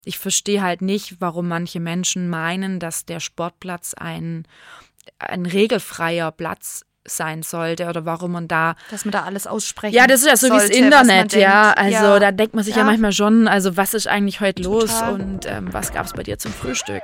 ich verstehe halt nicht, warum manche Menschen meinen, dass der Sportplatz ein regelfreier Platz sein sollte oder warum man da... Dass man da alles aussprechen Ja, das ist ja so sollte, wie das Internet, ja. Also da denkt man sich ja manchmal schon, also was ist eigentlich heute los Total. und was gab es bei dir zum Frühstück?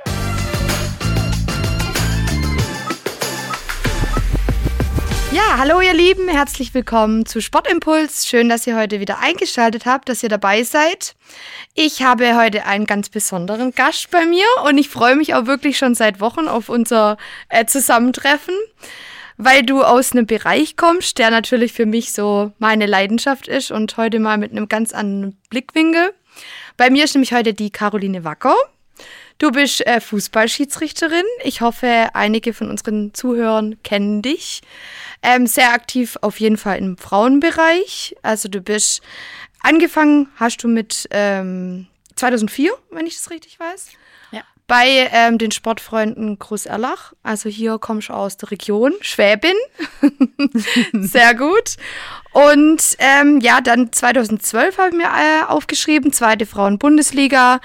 Ja, hallo ihr Lieben, herzlich willkommen zu Sportimpuls. Schön, dass ihr heute wieder eingeschaltet habt, dass ihr dabei seid. Ich habe heute einen ganz besonderen Gast bei mir und ich freue mich auch wirklich schon seit Wochen auf unser Zusammentreffen, weil du aus einem Bereich kommst, der natürlich für mich so meine Leidenschaft ist und heute mal mit einem ganz anderen Blickwinkel. Bei mir ist nämlich heute die Caroline Wacker. Du bist Fußballschiedsrichterin. Ich hoffe, einige von unseren Zuhörern kennen dich. Sehr aktiv auf jeden Fall im Frauenbereich. Also du bist, angefangen hast du mit 2004, wenn ich das richtig weiß. Ja. Bei den Sportfreunden Groß-Erlach. Also hier kommst du aus der Region, Schwäbin. Sehr gut. Und dann 2012 habe ich mir aufgeschrieben, 2. Frauen-Bundesliga,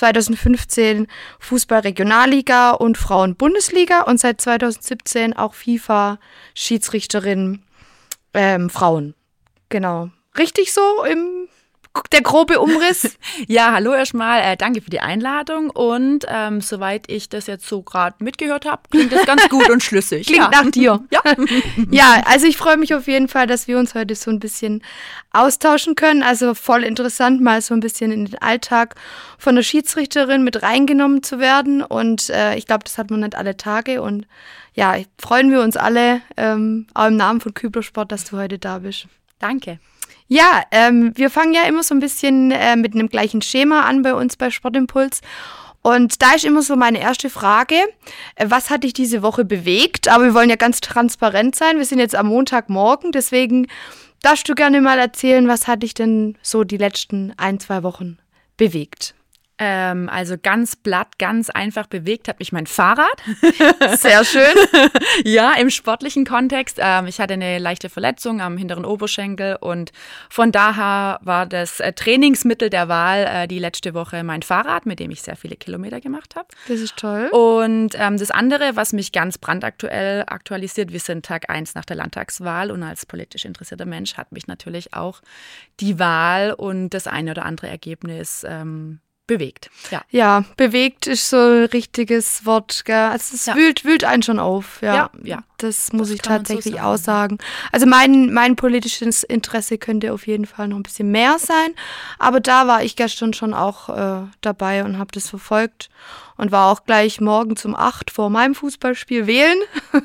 2015 Fußball-Regionalliga und Frauen-Bundesliga und seit 2017 auch FIFA-Schiedsrichterin Frauen. Genau. Richtig so der grobe Umriss? Ja, hallo erstmal, danke für die Einladung und soweit ich das jetzt so gerade mitgehört habe, klingt das ganz gut und schlüssig. Klingt nach dir. Ja. Ja, also ich freue mich auf jeden Fall, dass wir uns heute so ein bisschen austauschen können. Also voll interessant, mal so ein bisschen in den Alltag von der Schiedsrichterin mit reingenommen zu werden und ich glaube, das hat man nicht alle Tage und ja, freuen wir uns alle, auch im Namen von Küblersport, dass du heute da bist. Danke. Ja, wir fangen ja immer so ein bisschen mit einem gleichen Schema an bei uns bei Sportimpuls. Und da ist immer so meine erste Frage, was hat dich diese Woche bewegt? Aber wir wollen ja ganz transparent sein. Wir sind jetzt am Montagmorgen, deswegen darfst du gerne mal erzählen, was hat dich denn so die letzten 1-2 Wochen bewegt? Also ganz platt, ganz einfach bewegt hat mich mein Fahrrad. Sehr schön. Ja, im sportlichen Kontext. Ich hatte eine leichte Verletzung am hinteren Oberschenkel und von daher war das Trainingsmittel der Wahl die letzte Woche mein Fahrrad, mit dem ich sehr viele Kilometer gemacht habe. Das ist toll. Und das andere, was mich ganz brandaktuell aktualisiert, wir sind Tag 1 nach der Landtagswahl und als politisch interessierter Mensch hat mich natürlich auch die Wahl und das eine oder andere Ergebnis bewegt. Ja, bewegt ist so ein richtiges Wort. Gell? Also es wühlt einen schon auf. Ja. Das muss ich tatsächlich auch sagen. Also mein politisches Interesse könnte auf jeden Fall noch ein bisschen mehr sein. Aber da war ich gestern schon auch dabei und habe das verfolgt. Und war auch gleich morgens um 8 vor meinem Fußballspiel wählen.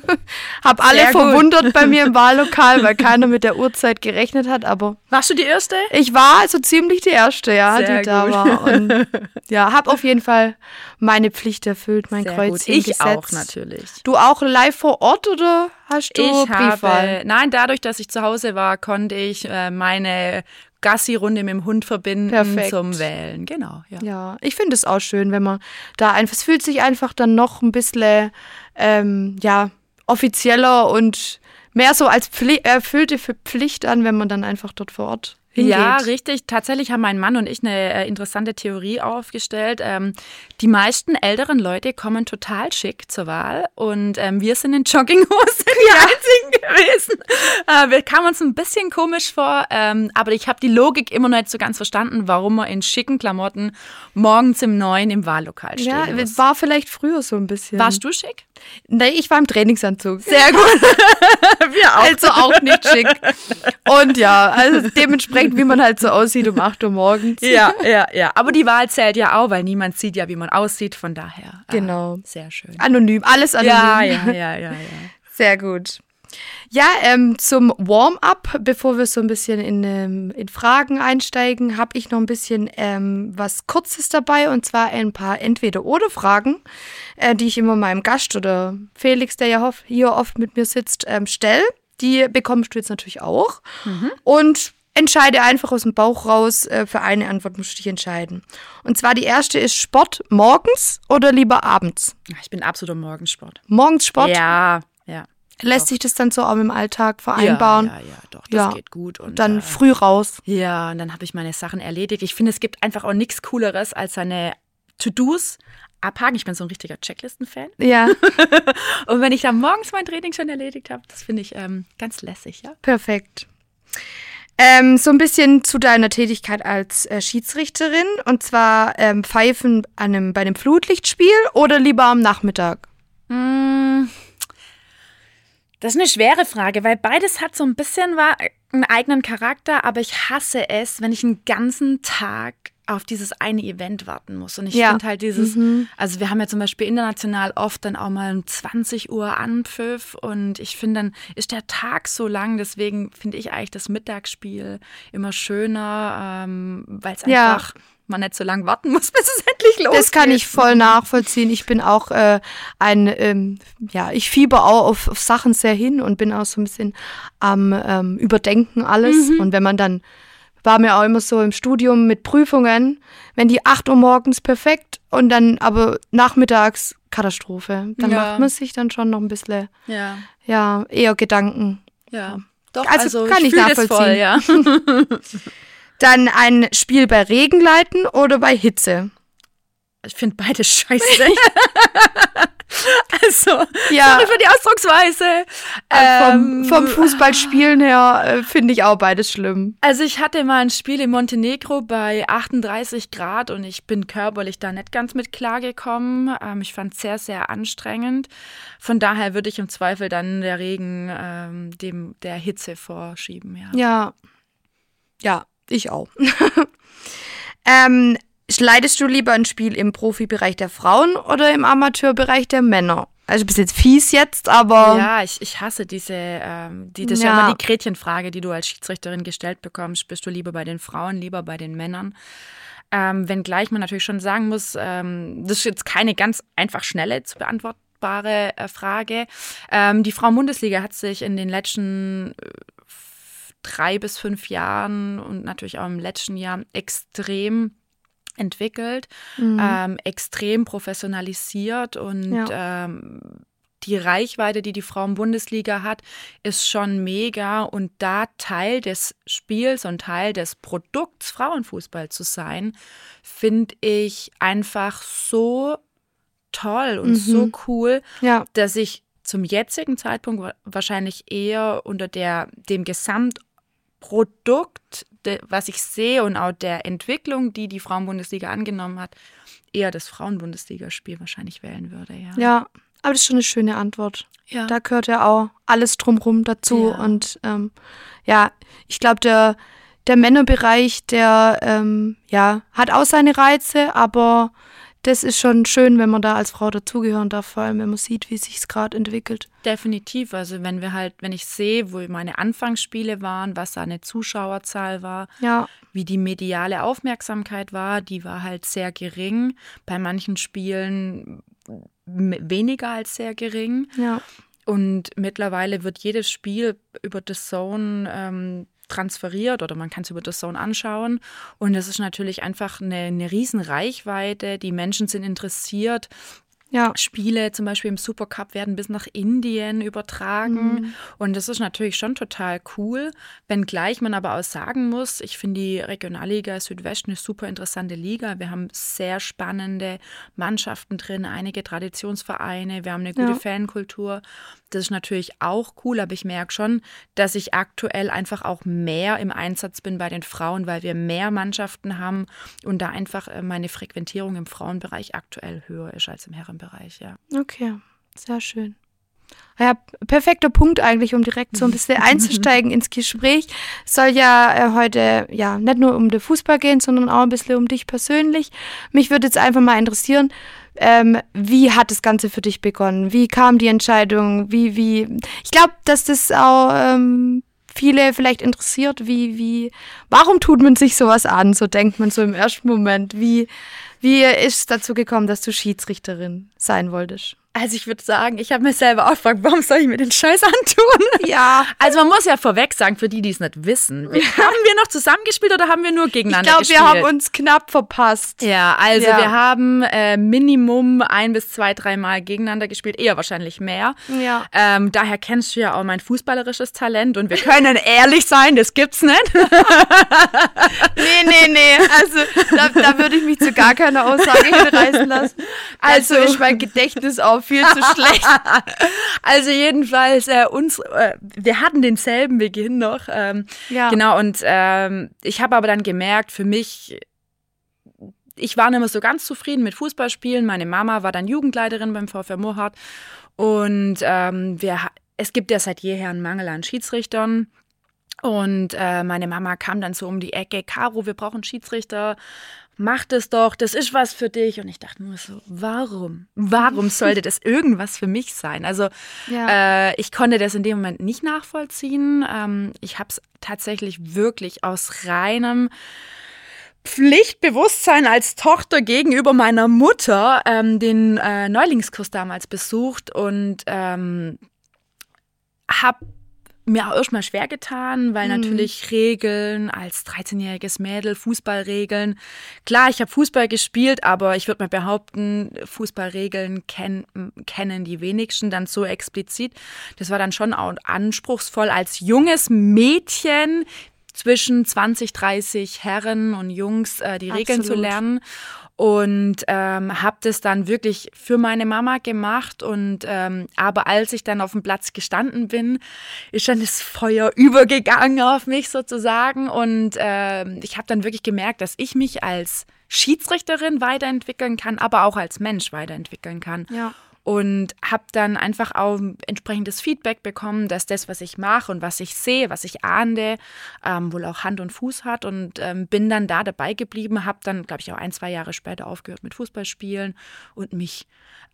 Hab alle verwundert bei mir im Wahllokal, weil keiner mit der Uhrzeit gerechnet hat. Aber warst du die Erste? Ich war also ziemlich die Erste, ja, sehr die da war. Und ja, hab auf jeden Fall meine Pflicht erfüllt, mein Kreuzchen gesetzt. Ich auch natürlich. Du auch live vor Ort oder hast du Briefwahl? Nein, dadurch, dass ich zu Hause war, konnte ich meine Gassi-Runde mit dem Hund verbinden zum Wählen. Genau, ja. Ich finde es auch schön, wenn man da einfach, es fühlt sich einfach dann noch ein bisschen offizieller und mehr so als erfüllte Pflicht an, wenn man dann einfach dort vor Ort hingeht. Ja, richtig. Tatsächlich haben mein Mann und ich eine interessante Theorie aufgestellt. Die meisten älteren Leute kommen total schick zur Wahl und wir sind in Jogginghose die einzigen gewesen. Wir kamen uns ein bisschen komisch vor, aber ich habe die Logik immer noch nicht so ganz verstanden, warum man in schicken Klamotten morgens um 9 im Wahllokal stehen muss. War vielleicht früher so ein bisschen. Warst du schick? Nee, ich war im Trainingsanzug. Sehr gut. Wir auch. Also auch nicht schick. Und ja, also dementsprechend, wie man halt so aussieht um 8 Uhr morgens. Ja. Aber die Wahl zählt ja auch, weil niemand sieht ja, wie man aussieht. Von daher. Genau. Sehr schön. Anonym, alles anonym. Ja. Sehr gut. Ja, zum Warm-up, bevor wir so ein bisschen in Fragen einsteigen, habe ich noch ein bisschen was Kurzes dabei und zwar ein paar Entweder-oder-Fragen, die ich immer meinem Gast oder Felix, der ja hier oft mit mir sitzt, stelle. Die bekommst du jetzt natürlich auch und entscheide einfach aus dem Bauch raus, für eine Antwort musst du dich entscheiden. Und zwar die erste ist Sport morgens oder lieber abends? Ich bin absoluter Morgensport. Morgens Sport? Ja. Lässt sich das dann so auch im Alltag vereinbaren? Ja, doch, das geht gut. Und dann früh raus. Ja, und dann habe ich meine Sachen erledigt. Ich finde, es gibt einfach auch nichts Cooleres, als seine To-Dos abhaken. Ich bin so ein richtiger Checklisten-Fan. Ja. Und wenn ich dann morgens mein Training schon erledigt habe, das finde ich ganz lässig, ja. Perfekt. So ein bisschen zu deiner Tätigkeit als Schiedsrichterin. Und zwar pfeifen bei einem Flutlichtspiel oder lieber am Nachmittag? Das ist eine schwere Frage, weil beides hat so ein bisschen einen eigenen Charakter, aber ich hasse es, wenn ich einen ganzen Tag auf dieses eine Event warten muss. Und ich finde halt also wir haben ja zum Beispiel international oft dann auch mal um 20 Uhr Anpfiff und ich finde, dann ist der Tag so lang, deswegen finde ich eigentlich das Mittagsspiel immer schöner, weil es einfach man nicht so lange warten muss, bis es endlich losgeht. Das kann ich voll nachvollziehen. Ich bin auch ich fieber auch auf Sachen sehr hin und bin auch so ein bisschen am Überdenken alles. Und wenn man dann war mir auch immer so im Studium mit Prüfungen, wenn die 8 Uhr morgens perfekt und dann aber nachmittags Katastrophe. Dann macht man sich dann schon noch ein bisschen eher Gedanken. Ja, doch, also kann ich nachvollziehen. Voll, ja. Dann ein Spiel bei Regen leiten oder bei Hitze? Ich finde beides scheiße. Also, ja. Sorry für die Ausdrucksweise. Vom Fußballspielen her finde ich auch beides schlimm. Also ich hatte mal ein Spiel in Montenegro bei 38 Grad und ich bin körperlich da nicht ganz mit klargekommen. Ich fand es sehr, sehr anstrengend. Von daher würde ich im Zweifel dann der Regen der Hitze vorschieben. Ja, ich auch. Leitest du lieber ein Spiel im Profibereich der Frauen oder im Amateurbereich der Männer? Also bist jetzt fies jetzt, aber... Ja, ich hasse das ist ja immer die Gretchenfrage, die du als Schiedsrichterin gestellt bekommst. Bist du lieber bei den Frauen, lieber bei den Männern? Wenngleich man natürlich schon sagen muss, das ist jetzt keine ganz einfach schnelle zu beantwortbare Frage. Die Frauen-Bundesliga hat sich in den letzten 3 bis 5 Jahren und natürlich auch im letzten Jahr extrem entwickelt, extrem professionalisiert und die Reichweite, die Frauen-Bundesliga hat, ist schon mega und da Teil des Spiels und Teil des Produkts Frauenfußball zu sein, finde ich einfach so toll und so cool, dass ich zum jetzigen Zeitpunkt wahrscheinlich eher unter dem Gesamtprodukt, was ich sehe und auch der Entwicklung, die Frauen-Bundesliga angenommen hat, eher das Frauen-Bundesliga-Spiel wahrscheinlich wählen würde. Ja, aber das ist schon eine schöne Antwort. Ja. Da gehört ja auch alles drumherum dazu. Ja. Und ich glaube, der Männerbereich, der hat auch seine Reize, aber das ist schon schön, wenn man da als Frau dazugehören darf, vor allem wenn man sieht, wie sich es gerade entwickelt. Definitiv. Also wenn ich sehe, wo meine Anfangsspiele waren, was da eine Zuschauerzahl war, wie die mediale Aufmerksamkeit war, die war halt sehr gering. Bei manchen Spielen weniger als sehr gering. Ja. Und mittlerweile wird jedes Spiel über DAZN transferiert oder man kann es über DAZN anschauen. Und das ist natürlich einfach eine riesen Reichweite. Die Menschen sind interessiert. Ja. Spiele zum Beispiel im Supercup werden bis nach Indien übertragen und das ist natürlich schon total cool, wenngleich man aber auch sagen muss, ich finde die Regionalliga Südwest eine super interessante Liga. Wir haben sehr spannende Mannschaften drin, einige Traditionsvereine, wir haben eine gute Fankultur. Das ist natürlich auch cool, aber ich merke schon, dass ich aktuell einfach auch mehr im Einsatz bin bei den Frauen, weil wir mehr Mannschaften haben und da einfach meine Frequentierung im Frauenbereich aktuell höher ist als im Herrenbereich. Ja. Okay, sehr schön. Ja, perfekter Punkt eigentlich, um direkt so ein bisschen einzusteigen ins Gespräch. Es soll ja heute nicht nur um den Fußball gehen, sondern auch ein bisschen um dich persönlich. Mich würde jetzt einfach mal interessieren, wie hat das Ganze für dich begonnen? Wie kam die Entscheidung? Ich glaube, dass das auch viele vielleicht interessiert. Warum tut man sich sowas an? So denkt man so im ersten Moment. Wie ist es dazu gekommen, dass du Schiedsrichterin sein wolltest? Also ich würde sagen, ich habe mir selber auch gefragt, warum soll ich mir den Scheiß antun? Ja. Also man muss ja vorweg sagen, für die es nicht wissen. Haben wir noch zusammengespielt oder haben wir nur gegeneinander gespielt? Ich glaube, wir haben uns knapp verpasst. Ja, also wir haben Minimum 1 bis 2, 3 Mal gegeneinander gespielt, eher wahrscheinlich mehr. Ja. Daher kennst du ja auch mein fußballerisches Talent und wir können ehrlich sein, das gibt's nicht. Nee. Also da würde ich mich zu gar keiner Aussage hinreißen lassen. Also ist mein Gedächtnis auch viel zu schlecht. Also jedenfalls, wir hatten denselben Beginn noch. Genau, und ich habe aber dann gemerkt, für mich, ich war nicht mehr so ganz zufrieden mit Fußballspielen. Meine Mama war dann Jugendleiterin beim VfR Moorhardt und es gibt ja seit jeher einen Mangel an Schiedsrichtern. Und meine Mama kam dann so um die Ecke, Caro, wir brauchen Schiedsrichter, mach das doch, das ist was für dich. Und ich dachte nur so, warum? Warum sollte das irgendwas für mich sein? Also ich konnte das in dem Moment nicht nachvollziehen. Ich habe es tatsächlich wirklich aus reinem Pflichtbewusstsein als Tochter gegenüber meiner Mutter den Neulingskurs damals besucht und habe mir auch erstmal schwer getan, weil natürlich Regeln als 13-jähriges Mädel, Fußballregeln. Klar, ich habe Fußball gespielt, aber ich würde mal behaupten, Fußballregeln kennen die wenigsten dann so explizit. Das war dann schon auch anspruchsvoll als junges Mädchen zwischen 20, 30 Herren und Jungs die Regeln zu lernen. Und habe das dann wirklich für meine Mama gemacht. Und aber als ich dann auf dem Platz gestanden bin, ist dann das Feuer übergegangen auf mich sozusagen. Und ich habe dann wirklich gemerkt, dass ich mich als Schiedsrichterin weiterentwickeln kann, aber auch als Mensch weiterentwickeln kann. Ja. Und habe dann einfach auch entsprechendes Feedback bekommen, dass das, was ich mache und was ich sehe, was ich ahnde, wohl auch Hand und Fuß hat und bin dann da dabei geblieben, habe dann, glaube ich, auch 1, 2 Jahre später aufgehört mit Fußballspielen und mich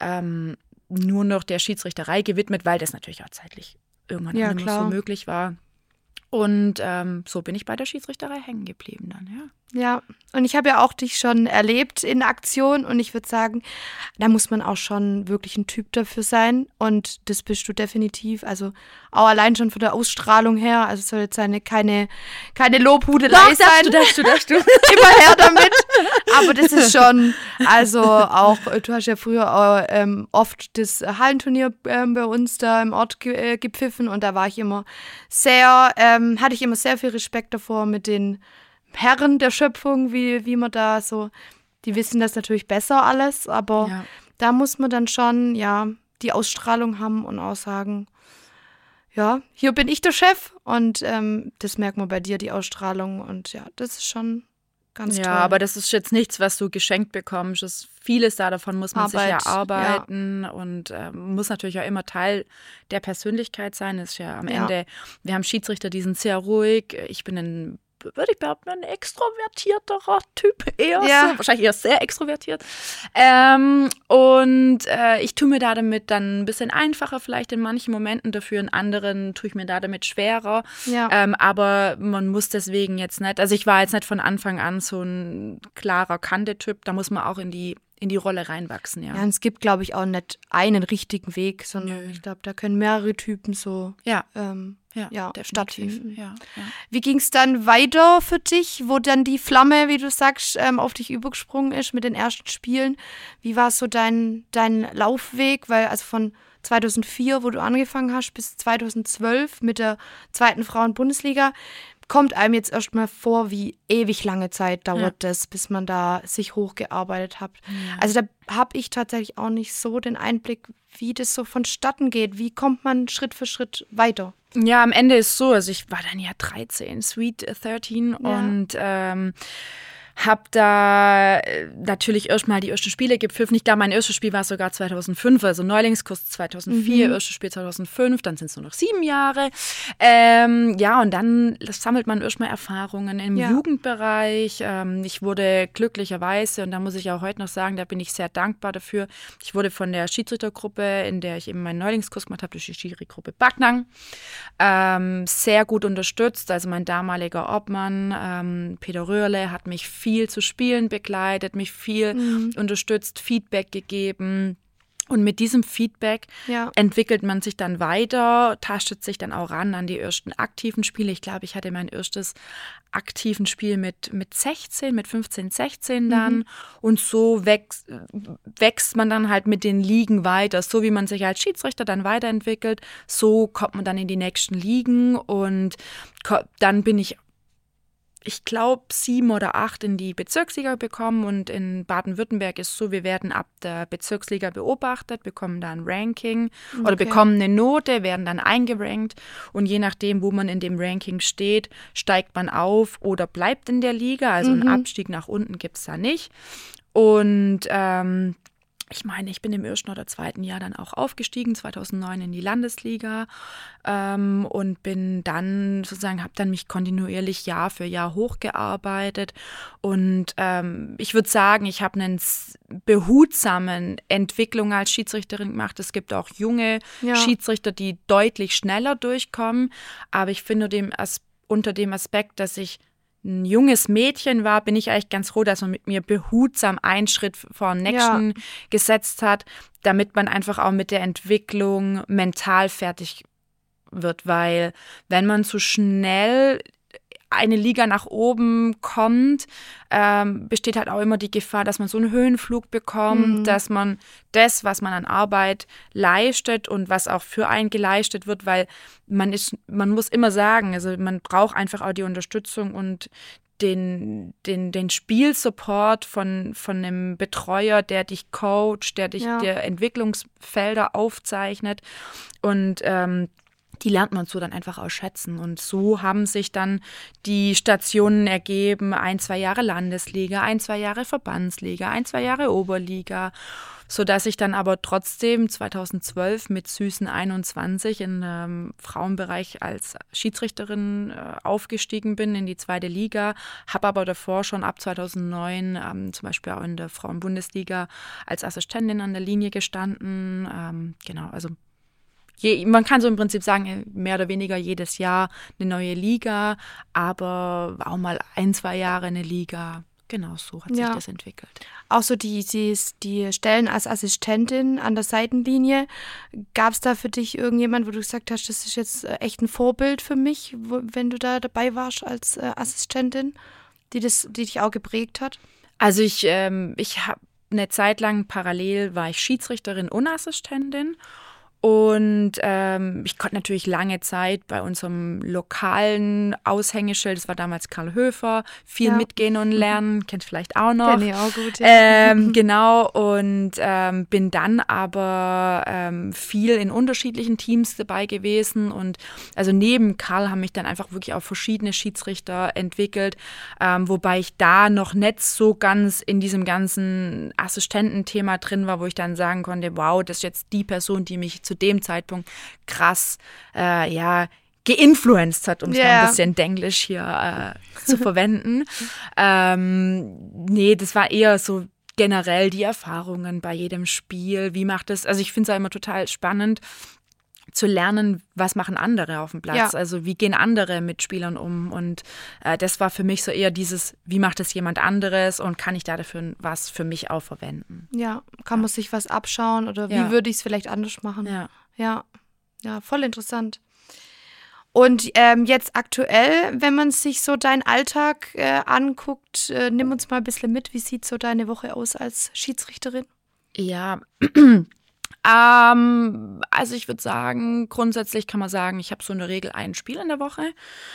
nur noch der Schiedsrichterei gewidmet, weil das natürlich auch zeitlich irgendwann nicht mehr so möglich war. Und so bin ich bei der Schiedsrichterei hängen geblieben dann, ja. Ja, und ich habe ja auch dich schon erlebt in Aktion und ich würde sagen, da muss man auch schon wirklich ein Typ dafür sein und das bist du definitiv, also auch allein schon von der Ausstrahlung her, also es soll jetzt keine Lobhudelei sein. Darfst du. Immer her damit, aber das ist schon, also auch, du hast ja früher auch, oft das Hallenturnier bei uns da im Ort gepfiffen und da war ich immer hatte ich immer sehr viel Respekt davor mit den Herren der Schöpfung, wie man da so, die wissen das natürlich besser alles, aber da muss man dann schon, die Ausstrahlung haben und auch sagen, ja, hier bin ich der Chef und das merkt man bei dir, die Ausstrahlung und ja, das ist schon ganz toll. Ja, aber das ist jetzt nichts, was du geschenkt bekommst. Vieles davon muss man sich erarbeiten und muss natürlich auch immer Teil der Persönlichkeit sein. Das ist ja am Ende, wir haben Schiedsrichter, die sind sehr ruhig. Ich bin würde ich behaupten, ein extrovertierterer Typ eher. Ja. So, wahrscheinlich eher sehr extrovertiert. Ich tue mir da damit dann ein bisschen einfacher vielleicht in manchen Momenten, dafür in anderen tue ich mir da damit schwerer. Ja. Aber man muss deswegen jetzt nicht, also ich war jetzt nicht von Anfang an so ein klarer Kante-Typ, da muss man auch in die Rolle reinwachsen, ja. Ja, und es gibt, glaube ich, auch nicht einen richtigen Weg, sondern ich glaube, da können mehrere Typen so stattfinden. Ja. Wie ging es dann weiter für dich, wo dann die Flamme, wie du sagst, auf dich übergesprungen ist mit den ersten Spielen? Wie war so dein Laufweg? Weil also von 2004, wo du angefangen hast, bis 2012 mit der 2. Frauen-Bundesliga, kommt einem jetzt erstmal vor, wie ewig lange Zeit dauert das, bis man da sich hochgearbeitet hat. Ja. Also da habe ich tatsächlich auch nicht so den Einblick, wie das so vonstatten geht. Wie kommt man Schritt für Schritt weiter? Ja, am Ende ist so, also ich war dann ja 13, Sweet 13 und habe da natürlich erstmal die ersten Spiele gepfiffen. Ich glaube, mein erstes Spiel war sogar 2005, also Neulingskurs 2004, erstes Spiel 2005, dann sind es nur noch 7 Jahre. Und dann sammelt man erstmal Erfahrungen im Jugendbereich. Ich wurde glücklicherweise, und da muss ich auch heute noch sagen, da bin ich sehr dankbar dafür, ich wurde von der Schiedsrichtergruppe, in der ich eben meinen Neulingskurs gemacht habe, durch die Schiri-Gruppe Backnang, sehr gut unterstützt. Also mein damaliger Obmann, Peter Röhrle, hat mich viel zu spielen begleitet, mich viel unterstützt, Feedback gegeben. Und mit diesem Feedback entwickelt man sich dann weiter, tastet sich dann auch ran an die ersten aktiven Spiele. Ich glaube, ich hatte mein erstes aktiven Spiel mit 16, mit 15, 16 dann. Und so wächst man dann halt mit den Ligen weiter. So wie man sich als Schiedsrichter dann weiterentwickelt, so kommt man dann in die nächsten Ligen. Und dann bin ich glaube, 7 oder 8 in die Bezirksliga bekommen, und in Baden-Württemberg ist es so, wir werden ab der Bezirksliga beobachtet, bekommen da ein Ranking oder bekommen eine Note, werden dann eingerankt, und je nachdem, wo man in dem Ranking steht, steigt man auf oder bleibt in der Liga, also einen Abstieg nach unten gibt es da nicht. Und ich meine, ich bin im ersten oder zweiten Jahr dann auch aufgestiegen, 2009 in die Landesliga, und bin dann sozusagen, habe dann mich kontinuierlich Jahr für Jahr hochgearbeitet, und ich würde sagen, ich habe einen behutsamen Entwicklung als Schiedsrichterin gemacht. Es gibt auch junge Schiedsrichter, die deutlich schneller durchkommen, aber ich finde unter dem Aspekt, dass ich ein junges Mädchen war, bin ich eigentlich ganz froh, dass man mit mir behutsam einen Schritt vor den nächsten gesetzt hat, damit man einfach auch mit der Entwicklung mental fertig wird, weil wenn man zu schnell eine Liga nach oben kommt, besteht halt auch immer die Gefahr, dass man so einen Höhenflug bekommt, dass man das, was man an Arbeit leistet und was auch für einen geleistet wird, weil man muss immer sagen, also man braucht einfach auch die Unterstützung und den Spielsupport von einem Betreuer, der dich coacht, der dich der Entwicklungsfelder aufzeichnet, und die lernt man so dann einfach auch schätzen. Und so haben sich dann die Stationen ergeben, 1-2 Jahre Landesliga, 1-2 Jahre Verbandsliga, 1-2 Jahre Oberliga, sodass ich dann aber trotzdem 2012 mit süßen 21 im Frauenbereich als Schiedsrichterin aufgestiegen bin in die 2. Liga, habe aber davor schon ab 2009 zum Beispiel auch in der Frauenbundesliga als Assistentin an der Linie gestanden. Genau, also man kann so im Prinzip sagen, mehr oder weniger jedes Jahr eine neue Liga, aber auch mal 1-2 Jahre eine Liga. Genau, so hat sich das entwickelt. Auch so die Stellen als Assistentin an der Seitenlinie, gab es da für dich irgendjemand, wo du gesagt hast, das ist jetzt echt ein Vorbild für mich, wenn du da dabei warst als Assistentin, die dich auch geprägt hat? Also ich habe eine Zeit lang parallel war ich Schiedsrichterin und Assistentin. Und ich konnte natürlich lange Zeit bei unserem lokalen Aushängeschild, das war damals Karl Höfer, viel mitgehen und lernen, kennt vielleicht auch noch. Kenn ich auch gut, ja. Genau, und bin dann aber viel in unterschiedlichen Teams dabei gewesen, und also neben Karl haben mich dann einfach wirklich auch verschiedene Schiedsrichter entwickelt, wobei ich da noch nicht so ganz in diesem ganzen Assistententhema drin war, wo ich dann sagen konnte, wow, das ist jetzt die Person, die mich zu dem Zeitpunkt krass, geinfluenced hat, um es mal ein bisschen denglisch hier zu verwenden. Nee, das war eher so generell die Erfahrungen bei jedem Spiel. Wie macht es, also ich finde es ja immer total spannend zu lernen, was machen andere auf dem Platz, also wie gehen andere mit Spielern um, und das war für mich so eher dieses, wie macht es jemand anderes und kann ich dafür was für mich auch verwenden. Ja, kann man sich was abschauen oder wie würde ich es vielleicht anders machen? Ja, voll interessant. Und jetzt aktuell, wenn man sich so deinen Alltag anguckt, nimm uns mal ein bisschen mit, wie sieht so deine Woche aus als Schiedsrichterin? Ja, also ich würde sagen, grundsätzlich kann man sagen, ich habe so in der Regel ein Spiel in der Woche,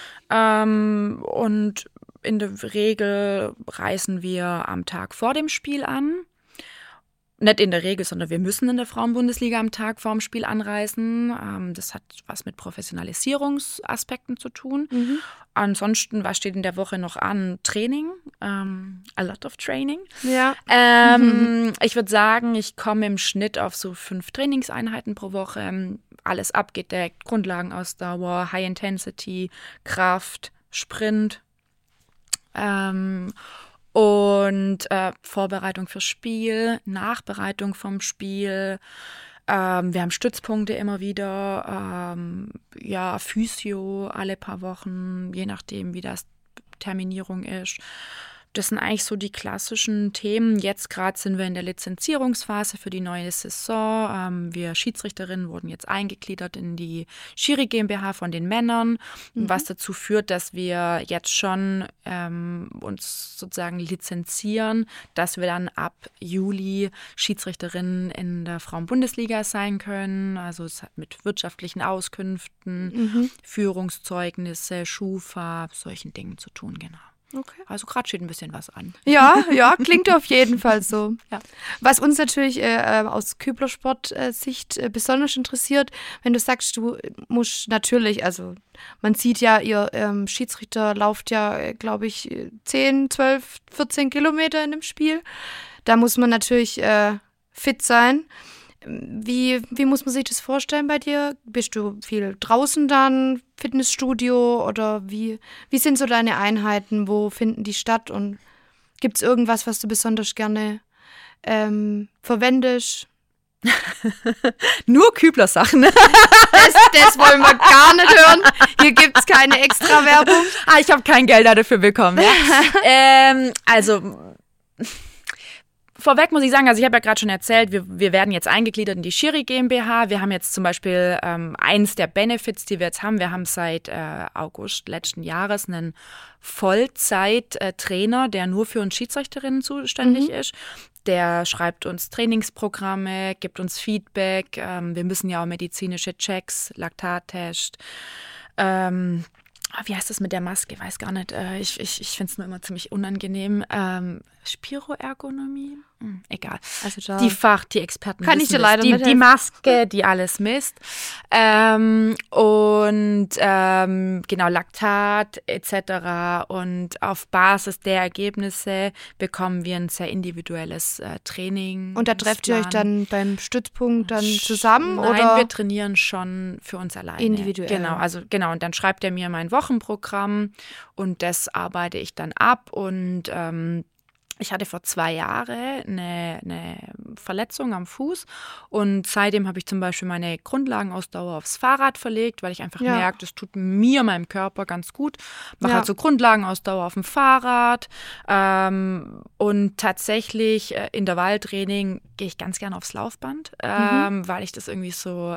und in der Regel reisen wir am Tag vor dem Spiel an. Nicht in der Regel, sondern wir müssen in der Frauenbundesliga am Tag vor dem Spiel anreisen. Das hat was mit Professionalisierungsaspekten zu tun. Ansonsten, was steht in der Woche noch an? Training, a lot of training. Ja. Ich würde sagen, ich komme im Schnitt auf so 5 Trainingseinheiten pro Woche. Alles abgedeckt, Grundlagenausdauer, High Intensity, Kraft, Sprint. Und Vorbereitung fürs Spiel, Nachbereitung vom Spiel. Wir haben Stützpunkte immer wieder. Physio alle paar Wochen, je nachdem, wie das Terminierung ist. das sind eigentlich so die klassischen Themen. Jetzt gerade sind wir in der Lizenzierungsphase für die neue Saison. Wir Schiedsrichterinnen wurden jetzt eingegliedert in die Schiri GmbH von den Männern, was dazu führt, dass wir jetzt schon uns sozusagen lizenzieren, dass wir dann ab Juli Schiedsrichterinnen in der Frauenbundesliga sein können. Also es hat mit wirtschaftlichen Auskünften, Führungszeugnisse, Schufa, solchen Dingen zu tun, genau. Okay. Also gerade steht ein bisschen was an. Ja, klingt auf jeden Fall so. Ja. Was uns natürlich aus Küblersport-Sicht besonders interessiert, wenn du sagst, du musst natürlich, also man sieht ja, ihr Schiedsrichter lauft ja, glaube ich, 10, 12, 14 Kilometer in dem Spiel. Da muss man natürlich fit sein. Wie muss man sich das vorstellen bei dir? Bist du viel draußen dann, Fitnessstudio oder wie sind so deine Einheiten? Wo finden die statt? Und gibt es irgendwas, was du besonders gerne verwendest? Nur Kübler-Sachen. Das wollen wir gar nicht hören. Hier gibt es keine Extra-Werbung. Ich habe kein Geld dafür bekommen. Ja. Vorweg muss ich sagen, also ich habe ja gerade schon erzählt, wir werden jetzt eingegliedert in die Schiri GmbH. Wir haben jetzt zum Beispiel eins der Benefits, die wir jetzt haben. Wir haben seit August letzten Jahres einen Vollzeit-Trainer, der nur für uns Schiedsrichterinnen zuständig ist. Der schreibt uns Trainingsprogramme, gibt uns Feedback. Wir müssen ja auch medizinische Checks, Laktattest. Wie heißt das mit der Maske? Weiß gar nicht. Ich finde es nur immer ziemlich unangenehm. Spiroergonomie? Egal. Also die Experten kann ich dir leider nicht die Maske, die alles misst. Genau, Laktat etc. Und auf Basis der Ergebnisse bekommen wir ein sehr individuelles Training. Und da trefft ihr euch dann beim Stützpunkt dann zusammen? Nein, oder? Wir trainieren schon für uns alleine. Individuell. Genau. Und dann schreibt er mir mein Wochenprogramm und das arbeite ich dann ab. Und ich hatte vor 2 Jahren eine Verletzung am Fuß und seitdem habe ich zum Beispiel meine Grundlagenausdauer aufs Fahrrad verlegt, weil ich einfach merke, das tut mir, meinem Körper ganz gut. Mache halt so Grundlagenausdauer auf dem Fahrrad und tatsächlich Intervalltraining gehe ich ganz gerne aufs Laufband, weil ich das irgendwie so,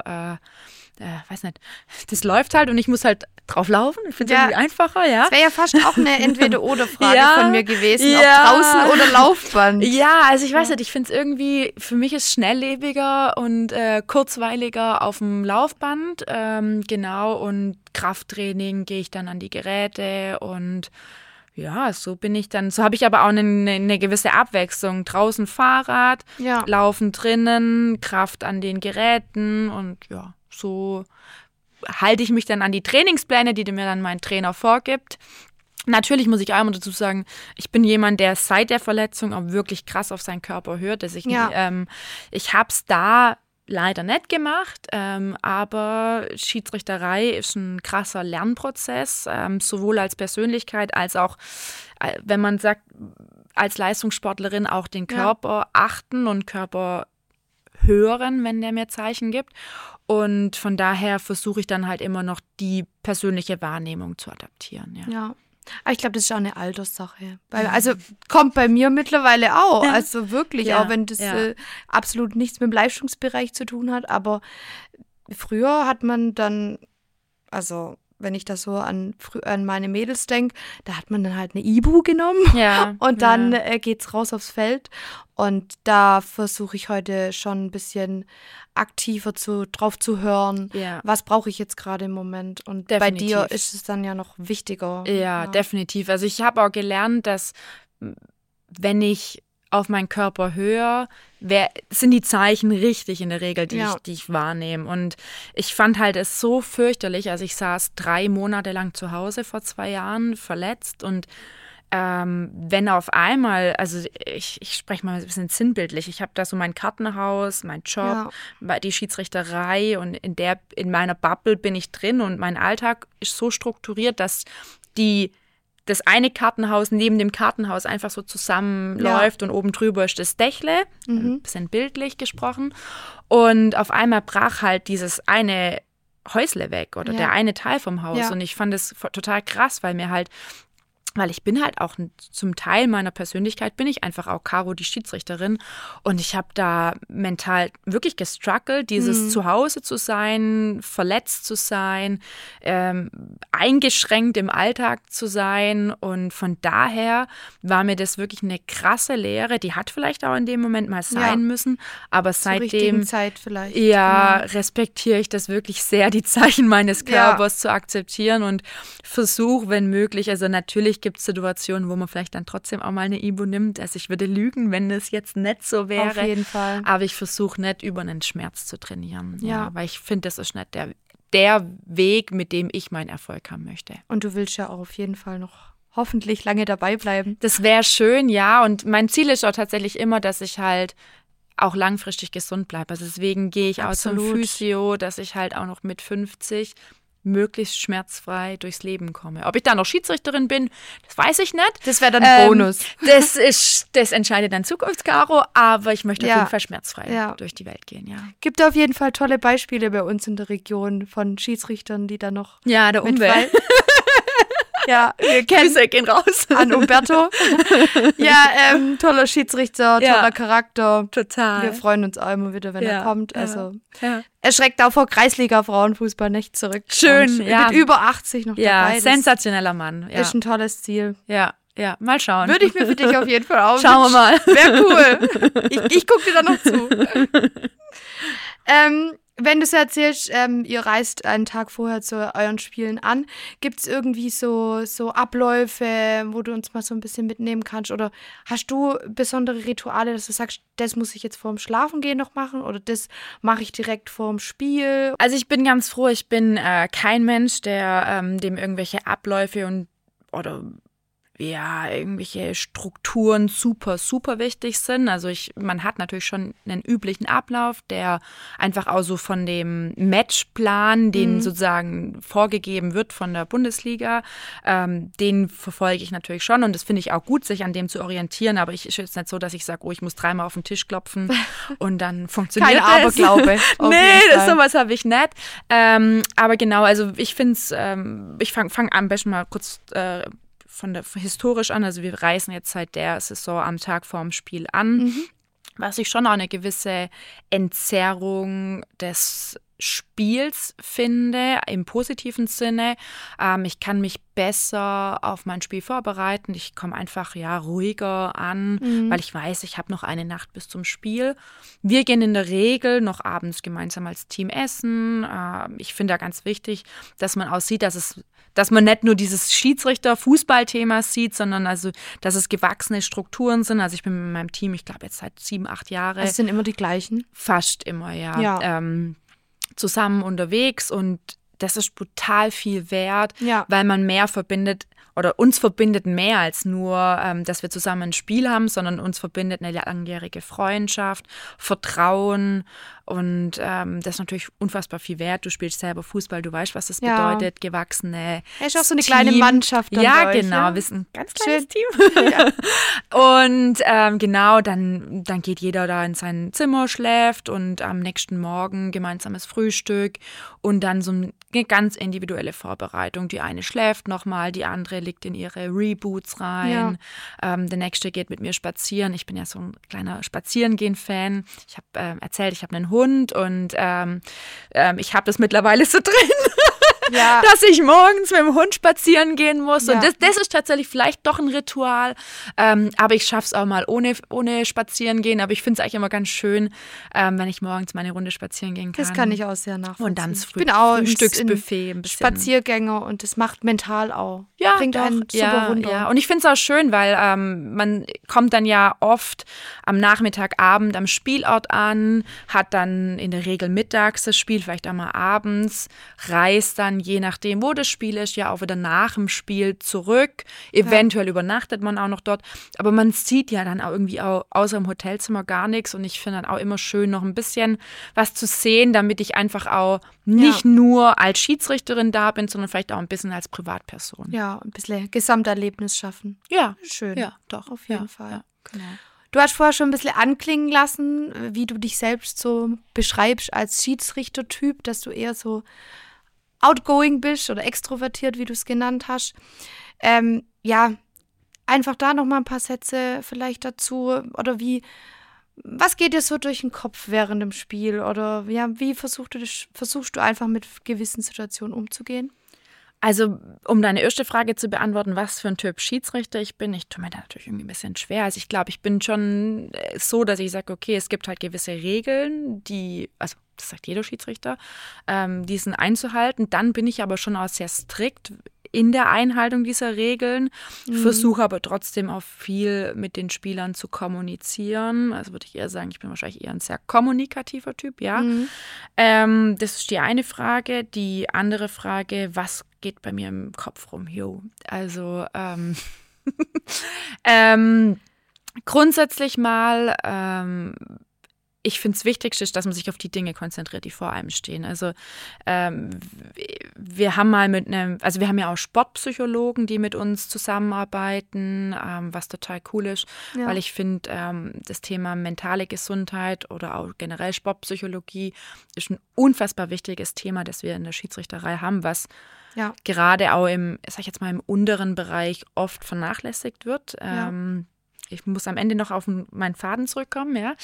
weiß nicht, das läuft halt und ich muss halt drauf laufen. Ich finde es irgendwie einfacher, ja. Das wäre ja fast auch eine Entweder-oder-Frage von mir gewesen, ob draußen oder Laufband. Ja, also ich weiß nicht, ich finde es irgendwie, für mich ist schnelllebiger und kurzweiliger auf dem Laufband, genau, und Krafttraining gehe ich dann an die Geräte und ja, so habe ich aber auch eine gewisse Abwechslung. Draußen Fahrrad, Laufen drinnen, Kraft an den Geräten und ja, so halte ich mich dann an die Trainingspläne, die mir dann mein Trainer vorgibt. Natürlich muss ich einmal dazu sagen, ich bin jemand, der seit der Verletzung auch wirklich krass auf seinen Körper hört. Dass ich habe es da leider nicht gemacht, aber Schiedsrichterei ist ein krasser Lernprozess, sowohl als Persönlichkeit als auch, wenn man sagt, als Leistungssportlerin auch den Körper achten und Körper hören, wenn der mir Zeichen gibt. Und von daher versuche ich dann halt immer noch die persönliche Wahrnehmung zu adaptieren. Ja. Aber ich glaube, das ist auch eine Alterssache. Also kommt bei mir mittlerweile auch. Ja. Also wirklich, auch wenn das absolut nichts mit dem Leistungsbereich zu tun hat. Aber früher hat man dann, also wenn ich da so an meine Mädels denke, da hat man dann halt eine Ibu genommen und dann geht's raus aufs Feld. Und da versuche ich heute schon ein bisschen aktiver drauf zu hören, was brauche ich jetzt gerade im Moment. Und bei dir ist es dann ja noch wichtiger. Ja, definitiv. Also ich habe auch gelernt, dass wenn ich auf meinen Körper höre, sind die Zeichen richtig in der Regel, die ich wahrnehme. Und ich fand halt es so fürchterlich, also ich saß 3 Monate lang zu Hause vor 2 Jahren, verletzt und wenn auf einmal, also ich spreche mal ein bisschen sinnbildlich, ich habe da so mein Kartenhaus, mein Job, die Schiedsrichterei und in meiner Bubble bin ich drin und mein Alltag ist so strukturiert, dass das eine Kartenhaus neben dem Kartenhaus einfach so zusammenläuft und oben drüber ist das Dächle, ein bisschen bildlich gesprochen. Und auf einmal brach halt dieses eine Häusle weg oder der eine Teil vom Haus. Und ich fand es total krass, weil mir halt weil ich bin halt auch zum Teil meiner Persönlichkeit, bin ich einfach auch Caro, die Schiedsrichterin. Und ich habe da mental wirklich gestruggelt, dieses zu Hause zu sein, verletzt zu sein, eingeschränkt im Alltag zu sein. Und von daher war mir das wirklich eine krasse Lehre. Die hat vielleicht auch in dem Moment mal sein müssen. Aber seitdem Zeit vielleicht. Ja, respektiere ich das wirklich sehr, die Zeichen meines Körpers zu akzeptieren und versuche, wenn möglich, also natürlich gibt es Situationen, wo man vielleicht dann trotzdem auch mal eine Ibu nimmt. Also ich würde lügen, wenn es jetzt nicht so wäre. Auf jeden Fall. Aber ich versuche nicht, über einen Schmerz zu trainieren. Ja. Weil ich finde, das ist nicht der Weg, mit dem ich meinen Erfolg haben möchte. Und du willst ja auch auf jeden Fall noch hoffentlich lange dabei bleiben. Das wäre schön, ja. Und mein Ziel ist auch tatsächlich immer, dass ich halt auch langfristig gesund bleibe. Also deswegen gehe ich auch zum Physio, dass ich halt auch noch mit 50 möglichst schmerzfrei durchs Leben komme. Ob ich da noch Schiedsrichterin bin, das weiß ich nicht. Das wäre dann ein Bonus. Das entscheidet dann Zukunftskaro, aber ich möchte auf jeden Fall schmerzfrei durch die Welt gehen, ja. Gibt auf jeden Fall tolle Beispiele bei uns in der Region von Schiedsrichtern, die da noch der Umwelt. Ja, wir kennen Grüße gehen raus an Umberto. Ja, toller Schiedsrichter, toller Charakter. Total. Wir freuen uns auch immer wieder, wenn er kommt. Also er schreckt auch vor Kreisliga-Frauenfußball nicht zurück. Schön, Mit über 80 noch dabei. Ja, sensationeller Mann. Ja. Ist ein tolles Ziel. Ja, mal schauen. Würde ich mir für dich auf jeden Fall auch Schauen wir mal. Wäre cool. Ich gucke dir da noch zu. Wenn du so erzählst, ihr reist einen Tag vorher zu euren Spielen an, gibt es irgendwie so Abläufe, wo du uns mal so ein bisschen mitnehmen kannst? Oder hast du besondere Rituale, dass du sagst, das muss ich jetzt vorm Schlafengehen noch machen oder das mache ich direkt vorm Spiel? Also ich bin ganz froh, ich bin kein Mensch, der dem irgendwelche Abläufe oder irgendwelche Strukturen super, super wichtig sind. Also man hat natürlich schon einen üblichen Ablauf, der einfach auch so von dem Matchplan, den sozusagen vorgegeben wird von der Bundesliga, den verfolge ich natürlich schon und das finde ich auch gut, sich an dem zu orientieren, aber ich ist jetzt nicht so, dass ich sage, ich muss dreimal auf den Tisch klopfen und dann funktioniert Kein Aberglaube. Nee, sowas habe ich nicht. Aber genau, also ich finde es, ich fang am besten mal kurz historisch an, also wir reisen jetzt seit der Saison am Tag vorm Spiel an, was ich schon auch eine gewisse Entzerrung des Spiels finde, im positiven Sinne. Ich kann mich besser auf mein Spiel vorbereiten. Ich komme einfach ruhiger an, weil ich weiß, ich habe noch eine Nacht bis zum Spiel. Wir gehen in der Regel noch abends gemeinsam als Team essen. Ich finde da ganz wichtig, dass man auch sieht, dass man nicht nur dieses Schiedsrichter-Fußball-Thema sieht, sondern also, dass es gewachsene Strukturen sind. Also ich bin mit meinem Team, ich glaube jetzt seit 7, 8 Jahren. Es sind immer die gleichen? Fast immer, ja. Zusammen unterwegs und das ist brutal viel wert, weil man mehr verbindet oder uns verbindet mehr als nur, dass wir zusammen ein Spiel haben, sondern uns verbindet eine langjährige Freundschaft, Vertrauen und das ist natürlich unfassbar viel wert. Du spielst selber Fußball, du weißt, was das bedeutet, gewachsene Es ist auch so eine kleine Mannschaft dann Ja, bei euch, genau, wir sind ein ganz kleines Team. Und genau, dann geht jeder da in sein Zimmer, schläft und am nächsten Morgen gemeinsames Frühstück und dann so eine ganz individuelle Vorbereitung. Die eine schläft nochmal, die andere liegt in ihre Reboots rein. Der nächste geht mit mir spazieren. Ich bin ja so ein kleiner Spazierengehen-Fan. Ich habe erzählt, ich habe einen Hund und ich habe das mittlerweile so drin. Dass ich morgens mit dem Hund spazieren gehen muss. Und das ist tatsächlich vielleicht doch ein Ritual. Aber ich schaffe es auch mal ohne spazieren gehen. Aber ich finde es eigentlich immer ganz schön, wenn ich morgens meine Runde spazieren gehen kann. Das kann ich auch sehr nachvollziehen. Und dann ich bin auch Frühstücksbuffet ein bisschen. Spaziergänger und das macht mental auch. Bringt einen super runter. Ja. Und ich finde es auch schön, weil man kommt dann ja oft am Nachmittagabend am Spielort an, hat dann in der Regel mittags das Spiel, vielleicht auch mal abends, reist dann je nachdem, wo das Spiel ist, ja auch wieder nach dem Spiel zurück. Eventuell übernachtet man auch noch dort. Aber man sieht ja dann auch irgendwie auch außer im Hotelzimmer gar nichts. Und ich finde dann auch immer schön, noch ein bisschen was zu sehen, damit ich einfach auch nicht nur als Schiedsrichterin da bin, sondern vielleicht auch ein bisschen als Privatperson. Ja, ein bisschen Gesamterlebnis schaffen. Ja. Schön. Ja, doch. Auf jeden Fall. Ja, genau. Du hast vorher schon ein bisschen anklingen lassen, wie du dich selbst so beschreibst als Schiedsrichtertyp, dass du eher so outgoing bist oder extrovertiert, wie du es genannt hast. einfach da nochmal ein paar Sätze vielleicht dazu oder was geht dir so durch den Kopf während dem Spiel oder ja, wie versuchst du einfach mit gewissen Situationen umzugehen? Also, um deine erste Frage zu beantworten, was für ein Typ Schiedsrichter ich bin, ich tue mir da natürlich irgendwie ein bisschen schwer. Also ich glaube, ich bin schon so, dass ich sage, okay, es gibt halt gewisse Regeln, also das sagt jeder Schiedsrichter, die sind einzuhalten. Dann bin ich aber schon auch sehr strikt in der Einhaltung dieser Regeln, versuche aber trotzdem auch viel mit den Spielern zu kommunizieren. Also würde ich eher sagen, ich bin wahrscheinlich eher ein sehr kommunikativer Typ, ja. Das ist die eine Frage. Die andere Frage, was geht bei mir im Kopf rum? Also grundsätzlich mal ich finde, das Wichtigste ist, dass man sich auf die Dinge konzentriert, die vor einem stehen. Also wir haben wir haben ja auch Sportpsychologen, die mit uns zusammenarbeiten, was total cool ist, weil ich finde, das Thema mentale Gesundheit oder auch generell Sportpsychologie ist ein unfassbar wichtiges Thema, das wir in der Schiedsrichterei haben, was gerade auch im unteren Bereich oft vernachlässigt wird. Ich muss am Ende noch auf meinen Faden zurückkommen, ja.